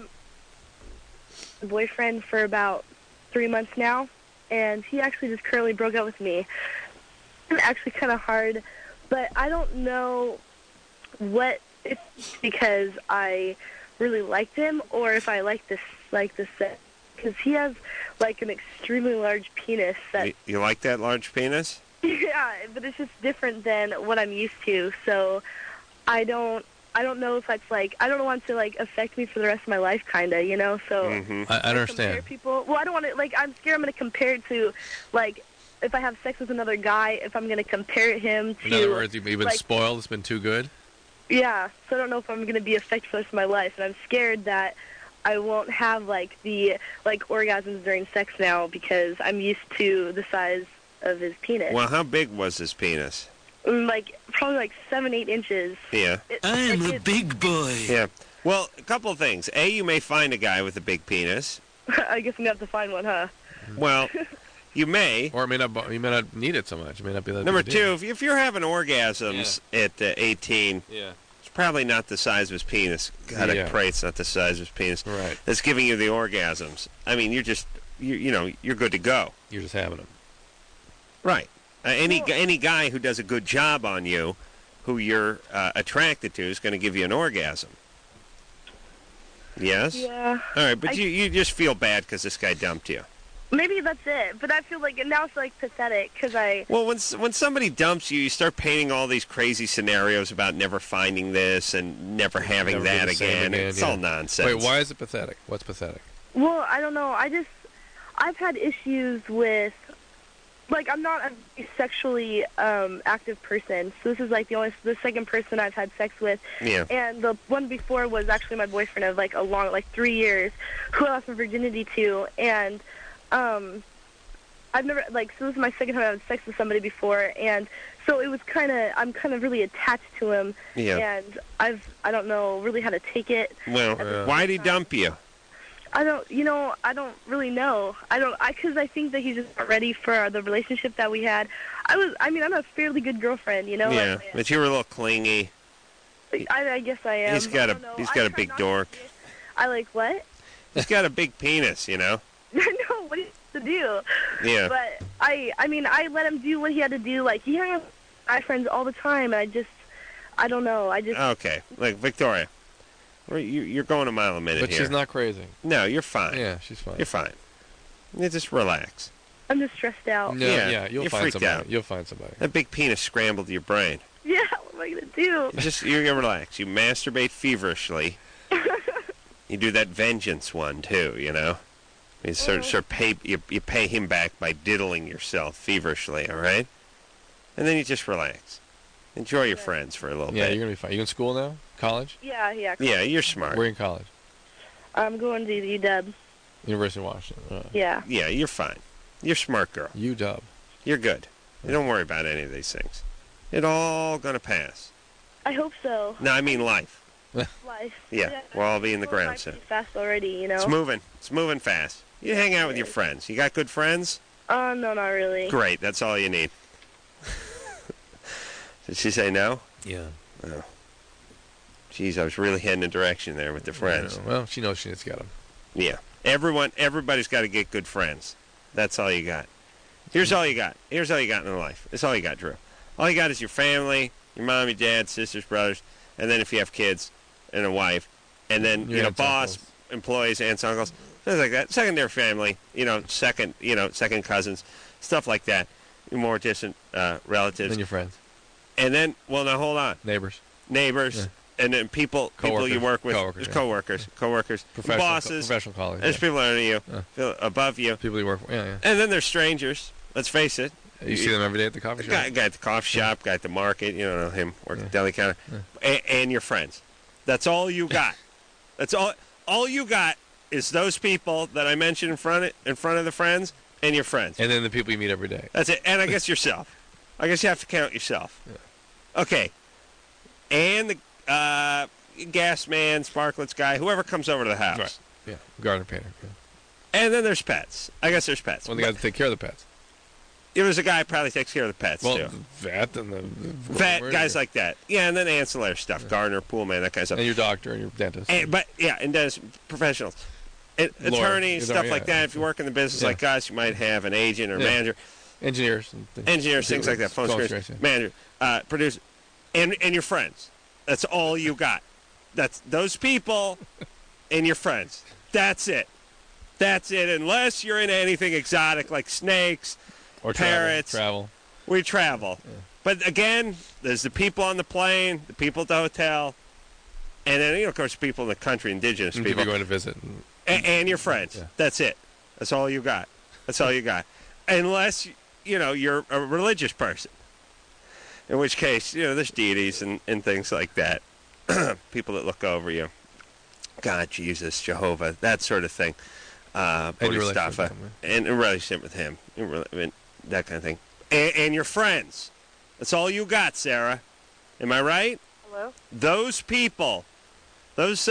Boyfriend for about 3 months now, and he actually just currently broke up with me. It's actually kind of hard, but I don't know what it's because I really liked him or if I like this because he has like an extremely large penis that You like that large penis? yeah, but it's just different than what I'm used to. So I don't know if that's like I don't want it to like affect me for the rest of my life, kinda, you know. So I understand. compare people. Well, I don't want to like. I'm scared I'm going to compare it to like if I have sex with another guy. If I'm going to compare him to. In other words, you've been like, spoiled. It's been too good. Yeah, so I don't know if I'm going to be affected for the rest of my life, and I'm scared that I won't have like the orgasms during sex now because I'm used to the size of his penis. Well, how big was his penis? Like probably like 7-8 inches. Yeah. I'm a big boy. Yeah. Well, a couple of things. A, you may find a guy with a big penis. I guess I'm going to have to find one, huh? Well, you may. Or you may not need it so much. It may not be that Number big a deal. two, if you're having orgasms at 18, Yeah. it's probably not the size of his penis. God, I Yeah. pray it's not the size of his penis. Right. That's giving you the orgasms. I mean, you're just you're good to go. You're just having them. Right. Any guy who does a good job on you, who you're attracted to, is going to give you an orgasm. Yes? Yeah. All right, but you just feel bad because this guy dumped you. Maybe that's it, but I feel like now it's like pathetic because I. Well, when somebody dumps you, you start painting all these crazy scenarios about never finding this and never having that again. It's all nonsense. Wait, why is it pathetic? What's pathetic? Well, I don't know. I've had issues with, like, I'm not a sexually active person, so this is like the second person I've had sex with. Yeah. And the one before was actually my boyfriend of like 3 years, who I lost my virginity to, and. I've never, so this is my second time I've had sex with somebody before, and so it was I'm kind of really attached to him, and I don't know really how to take it. Well, why'd he dump you? I don't really know. Because I think that he's just not ready for the relationship that we had. I'm a fairly good girlfriend, Yeah, but you were a little clingy. I guess I am. He's got a big dork. I like what? He's got a big penis, I know what he has to do. Yeah. But I let him do what he had to do. Like, he hung out with my friends all the time, and I don't know. Okay. Like, Victoria, you're going a mile a minute but here. But she's not crazy. No, you're fine. Yeah, she's fine. You're fine. You just relax. I'm just stressed out. No, yeah, you'll find somebody. Out. You'll find somebody. That big penis scrambled your brain. Yeah, what am I going to do? You relax. You masturbate feverishly. You do that vengeance one, too, You you pay him back by diddling yourself feverishly, all right? And then you just relax. Enjoy your friends for a little bit. Yeah, you're going to be fine. You in school now? College? Yeah. College. Yeah, you're smart. Where in college? I'm going to UW. University of Washington. Yeah. Yeah, you're fine. You're a smart girl. UW. You're good. You don't worry about any of these things. It's all going to pass. I hope so. No, I mean life. Life. Yeah, we'll all be in the ground soon. Fast already, It's moving. It's moving fast. You hang out with your friends. You got good friends? No, not really. Great. That's all you need. Did she say no? Yeah. Oh. Jeez, I was really heading a direction there with the friends. Yeah, well, she knows she's got them. Yeah. Everybody's got to get good friends. That's all you got. Here's all you got. Here's all you got in life. That's all you got, Drew. All you got is your family, your mom, your dad, sisters, brothers, and then if you have kids and a wife, and then, boss, employees, aunts, uncles, things like that. Secondary family, second cousins, stuff like that. Your more distant relatives. Then your friends. And then, well, now hold on. Neighbors. Yeah. And then people you work with. Coworkers. Bosses. Professional colleagues. There's people under you, above you. People you work with, yeah. And then there's strangers. Let's face it. You see them every day at the coffee shop? Guy at the coffee shop, guy at the market, him work at the deli counter. Yeah. And your friends. That's all you got. That's all you got is those people that I mentioned in front of the friends and your friends. And then the people you meet every day. That's it. And I guess yourself. I guess you have to count yourself. Yeah. Okay. And the gas man, sparklets guy, whoever comes over to the house. Right. Yeah. Garden painter. Yeah. And then there's pets. I guess there's pets. Well, they got to take care of the pets. There's a guy who probably takes care of the pets, too. Vet and vet, guys like that. Yeah, and then ancillary stuff. Gardener, pool man, that kind of stuff. And your doctor and your dentist. And dentists, professionals. Attorneys, stuff like that. If you work in the business like us, you might have an agent or manager. Engineers, things like that. Phone screens, manager, producer, and your friends. That's all you got. That's those people and your friends. That's it. That's it. Unless you're into anything exotic like snakes or parrots. Travel. We travel. Yeah. But again, there's the people on the plane, the people at the hotel, and then of course people in the country, indigenous and people going to visit, and your friends. Yeah. That's it. That's all you got. That's all you got. Unless you're a religious person, in which case there's deities and things like that, people that look over you, God, Jesus, Jehovah, that sort of thing, Bodhisattva, and a relationship with him, that kind of thing, and your friends. That's all you got, Sarah. Am I right? Hello? Those people, those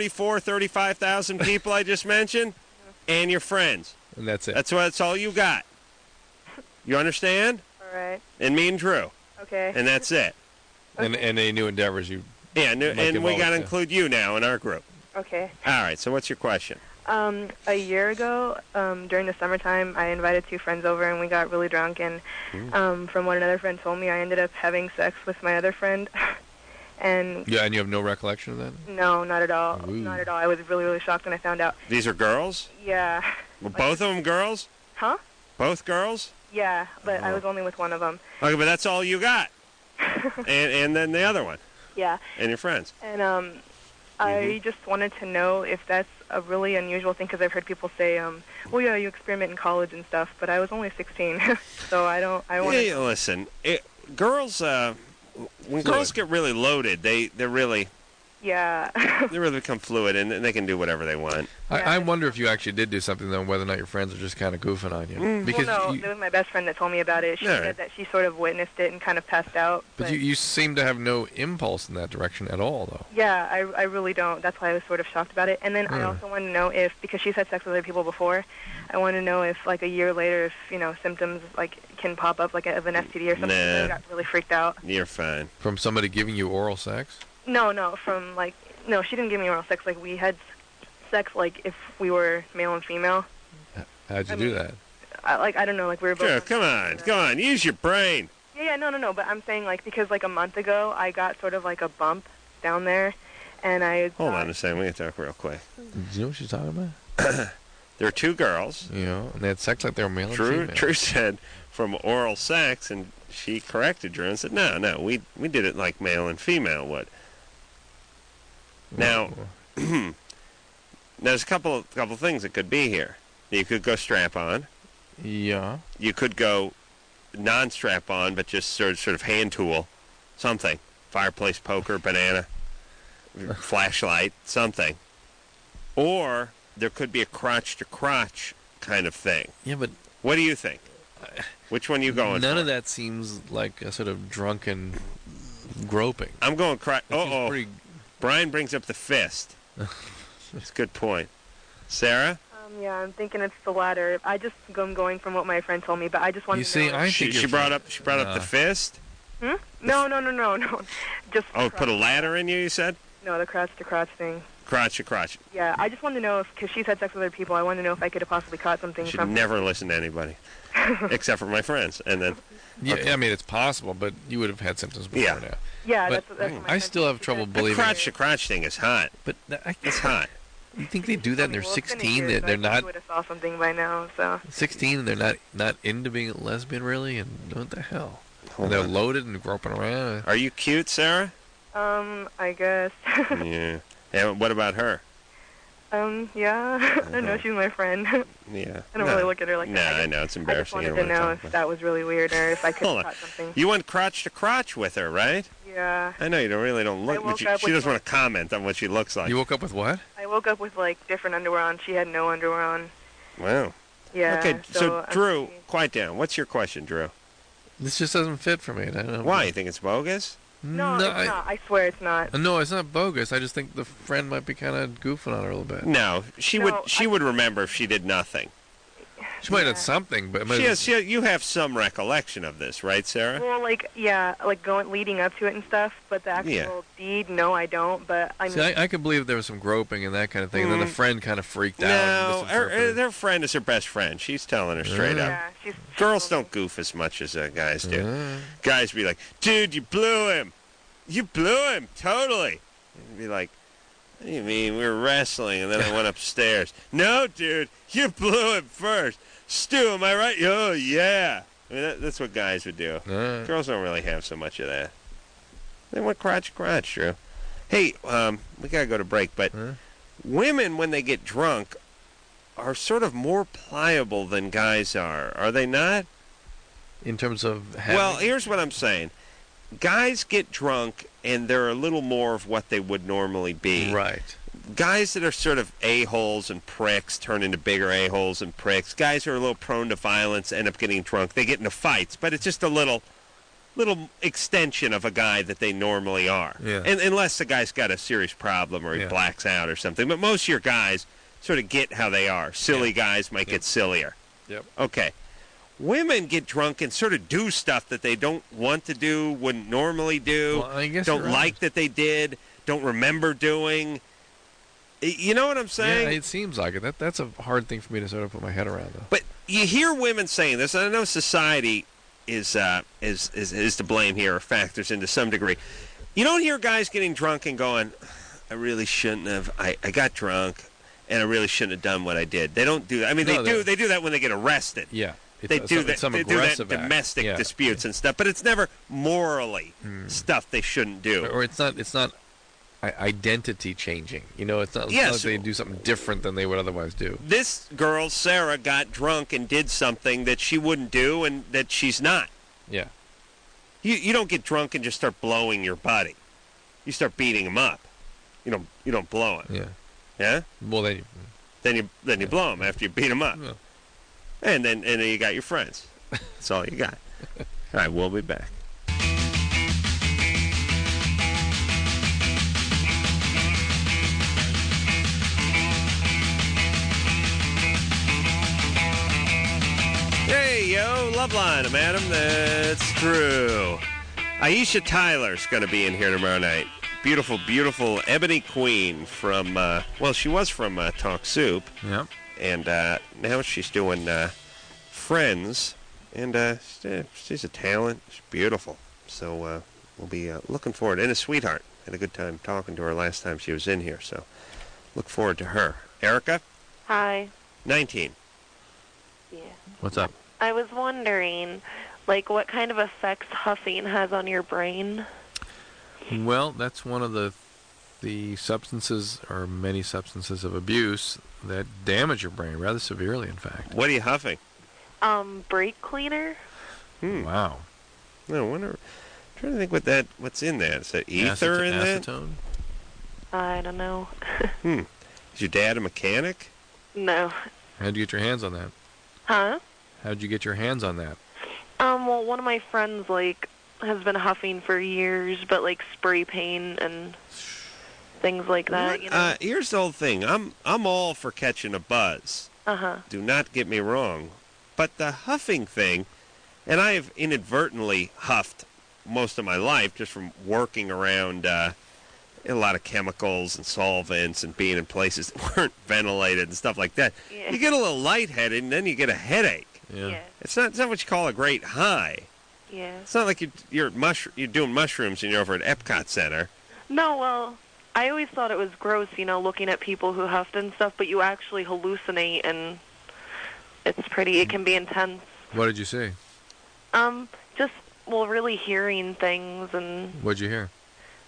35,000 people I just mentioned, and your friends. And that's it. That's all you got. You understand? All right. And me and Drew. Okay. And that's it. And any new endeavors you... Yeah, and we got to include you now in our group. Okay. All right, so what's your question? A year ago, during the summertime, I invited 2 friends over, and we got really drunk, and from what another friend told me, I ended up having sex with my other friend. And Yeah, and you have no recollection of that? no, not at all. Ooh. Not at all. I was really, really shocked when I found out. These are girls? Yeah. Well, both of them girls? Huh? Both girls? Yeah, but I was only with one of them. Okay, but that's all you got. and then the other one. Yeah. And your friends. And I just wanted to know if that's a really unusual thing, because I've heard people say, well, yeah, you experiment in college and stuff, but I was only 16, so I want Yeah, listen, girls, when girls get really loaded, they're really... Yeah. They really become fluid, and they can do whatever they want. I wonder if you actually did do something, though, whether or not your friends are just kind of goofing on you. Because well, no, it was my best friend that told me about it. She said that she sort of witnessed it and kind of passed out. But you seem to have no impulse in that direction at all, though. Yeah, I really don't. That's why I was sort of shocked about it. And then I also wanted to know if, because she's had sex with other people before, I wanted to know if, like, a year later, if, symptoms, like, can pop up, like, of an STD or something. Nah. I got really freaked out. You're fine. From somebody giving you oral sex? No, from, like, no, she didn't give me oral sex. Like, we had sex, like, if we were male and female. How'd you do that? I don't know, like, we were both... Sure, come on, use your brain. Yeah, no, but I'm saying, like, because, like, a month ago, I got sort of, like, a bump down there, and I... Hold on a second, we can talk real quick. Do you know what she's talking about? There are 2 girls. And they had sex like they were male and female. Drew said from oral sex, and she corrected Drew and said, no, we did it like male and female would. Now, there's a couple things that could be here. You could go strap-on. Yeah. You could go non-strap-on, but just sort of hand tool, something. Fireplace poker, banana, flashlight, something. Or there could be a crotch-to-crotch kind of thing. Yeah, but... What do you think? Which one are you going None for? of that seems like a sort of drunken groping. I'm going crotch... Uh-oh. Pretty... Brian brings up the fist. That's a good point. Sarah? Yeah, I'm thinking it's the latter. I'm going from what my friend told me, but I just wanted to know. She brought up the fist? No. Just put a ladder in you said? No, the crotch-to-crotch thing. Crotch-to-crotch. Yeah, I just wanted to know if, because she's had sex with other people, I wanted to know if I could have possibly caught something You should from never listen to anybody, except for my friends. And then, Yeah, I mean, it's possible, but you would have had symptoms before now. Yeah, but that's what my I still have trouble believing. The crotch-to-crotch thing is hot. But it's hot. You think they do that and they're 16? They're I not would have saw something by now, so. 16 and they're not into being a lesbian, really? And what the hell? And they're loaded and groping around. Are you cute, Sarah? I guess. Yeah. And what about her? Yeah. I don't know. She's my friend. Yeah. I don't really look at her like that. I know. It's embarrassing. I just wanted to know if that was really weird or if I could have caught something. You went crotch to crotch with her, right? Yeah. I know you don't look, but she doesn't want to comment on what she looks like. You woke up with what? I woke up with, like, different underwear on. She had no underwear on. Wow. Yeah. Okay, so Drew, quiet down. What's your question, Drew? This just doesn't fit for me. I don't know. Why? You think it's bogus? No, it's not. I swear it's not. No, it's not bogus. I just think the friend might be kind of goofing on her a little bit. No, she would remember if she did nothing. She might have done something, but you have some recollection of this, right, Sarah? Well, leading up to it and stuff, but the actual deed, no, I don't. But I mean, see, I could believe there was some groping and that kind of thing, and then the friend kind of freaked out. No, her friend is her best friend. She's telling her straight up. Girls don't goof as much as guys do. Guys be like, dude, you blew him. You blew him, totally. And be like, what do you mean? We were wrestling, and then I went upstairs. No, dude, you blew him first. Stu, am I right? Oh, yeah. I mean, that's what guys would do. Girls don't really have so much of that. They want crotch, Drew. Hey, we got to go to break, but women, when they get drunk, are sort of more pliable than guys are. Are they not? In terms of having... Well, here's what I'm saying. Guys get drunk, and they're a little more of what they would normally be. Right. Guys that are sort of a-holes and pricks turn into bigger a-holes and pricks. Guys who are a little prone to violence end up getting drunk. They get into fights, but it's just a little extension of a guy that they normally are. Yeah. And unless the guy's got a serious problem or he blacks out or something. But most of your guys sort of get how they are. Silly guys might get sillier. Yep. Okay. Women get drunk and sort of do stuff that they don't want to do, wouldn't normally do, well, I guess don't you're like right. that they did, don't remember doing. You know what I'm saying? Yeah, it seems like it. That's a hard thing for me to sort of put my head around, though. But you hear women saying this, and I know society is to blame here, or factors into some degree. You don't hear guys getting drunk and going, I really shouldn't have. I got drunk, and I really shouldn't have done what I did. They don't do that. I mean, they do that when they get arrested. Yeah. They do that. Some They do that in aggressive act. domestic Yeah. disputes and stuff, but it's never morally stuff they shouldn't do. Or it's not identity changing. You know, it's not Yes. like they do something different than they would otherwise do. This girl, Sarah, got drunk and did something that she wouldn't do and that she's not. Yeah. You don't get drunk and just start blowing your buddy. You start beating him up. You don't blow him. Yeah. Yeah? Well, then you blow him after you beat him up. Yeah. And then you got your friends. That's all you got. All right, we'll be back. Hey, yo, Loveline. I'm Adam. That's Drew. Aisha Tyler's going to be in here tomorrow night. Beautiful, beautiful Ebony Queen from, she was from Talk Soup. Yep. And now she's doing Friends. And she's a talent. She's beautiful. So we'll be looking forward. And a sweetheart. Had a good time talking to her last time she was in here. So look forward to her. Erica? Hi. 19. Yeah. What's up? I was wondering, what kind of effects huffing has on your brain? Well, that's one of the substances, or many substances of abuse, that damage your brain rather severely, in fact. What are you huffing? Brake cleaner? Wow. No, I wonder. I'm trying to think what's in that. Is that ether in that? Acetone? I don't know. Is your dad a mechanic? No. How'd you get your hands on that? Huh? How'd you get your hands on that? Well, one of my friends, has been huffing for years, but, spray paint and things like that, you know? Here's the whole thing. I'm all for catching a buzz. Uh-huh. Do not get me wrong. But the huffing thing, and I have inadvertently huffed most of my life just from working around a lot of chemicals and solvents and being in places that weren't ventilated and stuff like that. Yeah. You get a little lightheaded and then you get a headache. Yeah. It's not what you call a great high. Yeah. It's not like you're doing mushrooms and you're over at Epcot Center. No, well, I always thought it was gross, looking at people who huffed and stuff, but you actually hallucinate, and it can be intense. What did you see? Really hearing things and... What'd you hear?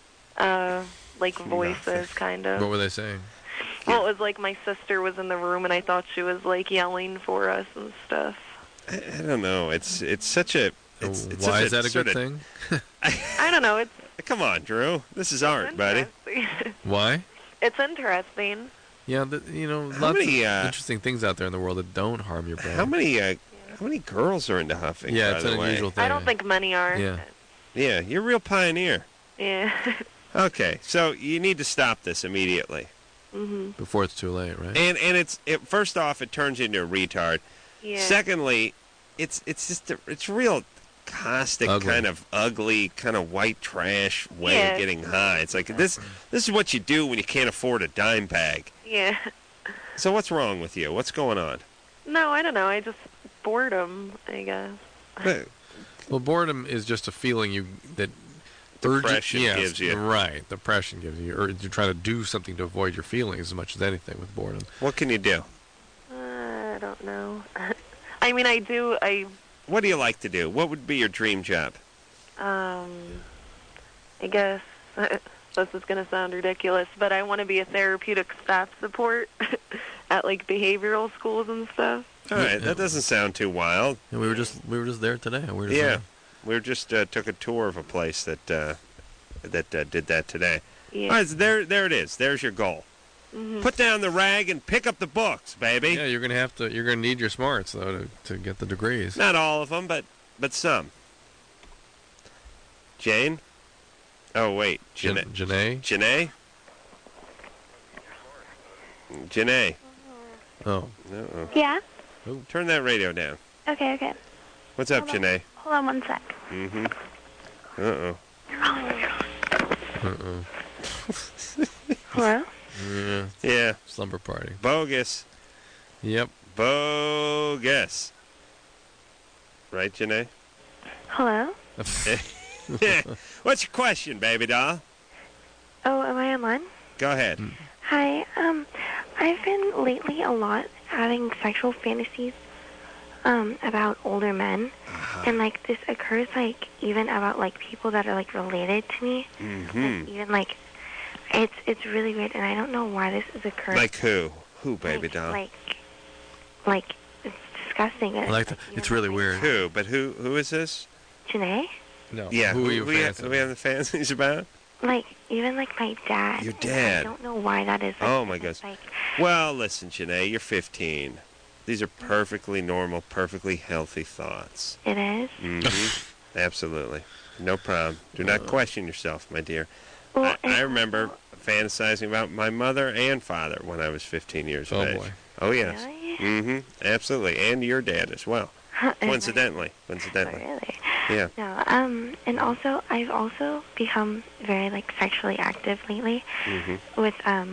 Voices, kind of. What were they saying? Well, it was my sister was in the room, and I thought she was, yelling for us and stuff. I don't know. It's such a... Why is that a good thing? I don't know. It's... Come on, Drew. This is art, buddy. Why? It's interesting. Yeah, lots of interesting things out there in the world that don't harm your brain. How many girls are into huffing? Yeah, by it's the an way? unusual thing. I don't think many are. Yeah, you're a real pioneer. Yeah. Okay, so you need to stop this immediately. Mm-hmm. Before it's too late, right? And first off, it turns you into a retard. Yeah. Secondly, it's real caustic, kind of ugly, kind of white trash way of getting high. It's like this is what you do when you can't afford a dime bag. Yeah. So what's wrong with you? What's going on? No, I don't know. I just boredom, I guess. Well, boredom is just a feeling that depression gives you. Right, depression gives you, or you're trying to do something to avoid your feelings as much as anything with boredom. What can you do? I don't know. I mean, I What do you like to do? What would be your dream job? I guess this is going to sound ridiculous, but I want to be a therapeutic staff support at behavioral schools and stuff. All right, that doesn't sound too wild. Yeah, we were just there today. We just took a tour of a place that did that today. Yeah. All right, so there it is. There's your goal. Mm-hmm. Put down the rag and pick up the books, baby. Yeah, you're gonna need your smarts though to get the degrees. Not all of them, but some. Jane? Oh wait, Janae? Janae? Janae. Oh. Uh-oh. Yeah? Oh, turn that radio down. Okay. What's up, Janae? Hold on 1 sec. Mm-hmm. Uh-oh. Hello? Yeah. Slumber party. Bogus. Yep. Bogus. Right, Janae? Hello? What's your question, baby doll? Oh, am I on line? Go ahead. Hi. I've been lately a lot having sexual fantasies about older men. And, like, this occurs, like, even about, like, people that are, like, related to me. Mm-hmm. Even, like, it's really weird, and I don't know why this is occurring. Like who? Who, baby doll? Like, it's disgusting. It's really weird. Who? But who is this? Janae? No. Yeah. Who are you we have the fantasies about? Like, even, like, my dad. Your dad? I don't know why that is. Like, Oh, my gosh. Well, listen, Janae, you're 15. These are perfectly normal, perfectly healthy thoughts. It is? Mm-hmm. Absolutely. No problem. Do not question yourself, my dear. Well, I remember fantasizing about my mother and father when I was 15 years of age. Boy. Oh, yes. Really? Mm-hmm. Absolutely. And your dad as well. Coincidentally. Oh, really? Yeah. No, and also, I've also become very, like, sexually active lately with,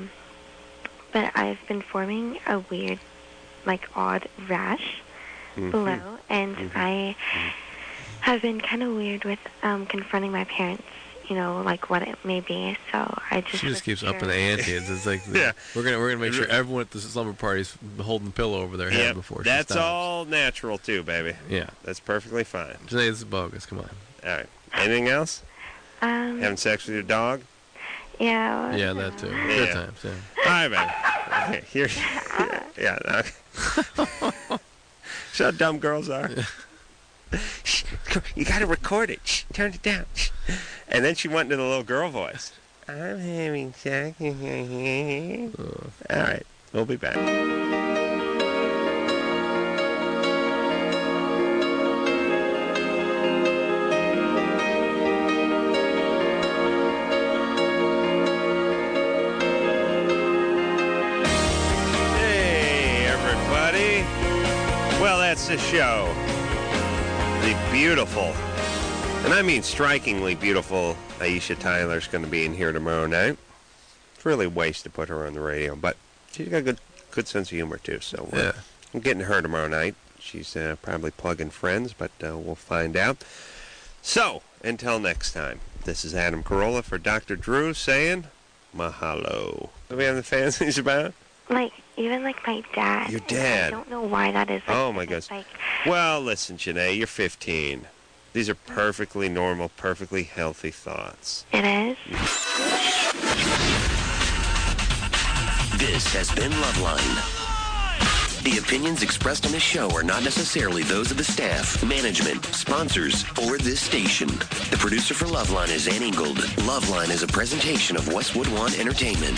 but I've been forming a weird, like, odd rash below, and I have been kind of weird with confronting my parents, you know, like, what it may be, so I just... She just keeps upping the ante. It's like, Yeah. we're gonna make sure everyone at the slumber party's holding the pillow over their head before she That's stops. all natural, too, baby. Yeah. That's perfectly fine. Janae, this is bogus. Come on. All right. Anything else? Having sex with your dog? Yeah. Yeah, that too. Yeah. Good times, yeah. All right, baby. Okay, here. Yeah. Okay. See how dumb girls are? Shh, you got to record it. Shh, turn it down. Shh. And then she went into the little girl voice. I'm having sex. All right. We'll be back. Hey, everybody. Well, that's the show. The beautiful, and I mean strikingly beautiful, Aisha Tyler's going to be in here tomorrow night. It's really a waste to put her on the radio, but she's got a good sense of humor, too. So I'm getting her tomorrow night. She's probably plugging friends, but we'll find out. So, until next time, this is Adam Carolla for Dr. Drew saying mahalo. What do we have the fantasies about? Like, even, like, my dad. Your dad? I don't know why that is. Like, Oh, my gosh. Well, listen, Janae, you're 15. These are perfectly normal, perfectly healthy thoughts. It is? This has been Loveline. The opinions expressed on this show are not necessarily those of the staff, management, sponsors, or this station. The producer for Loveline is Ann Ingold. Loveline is a presentation of Westwood One Entertainment.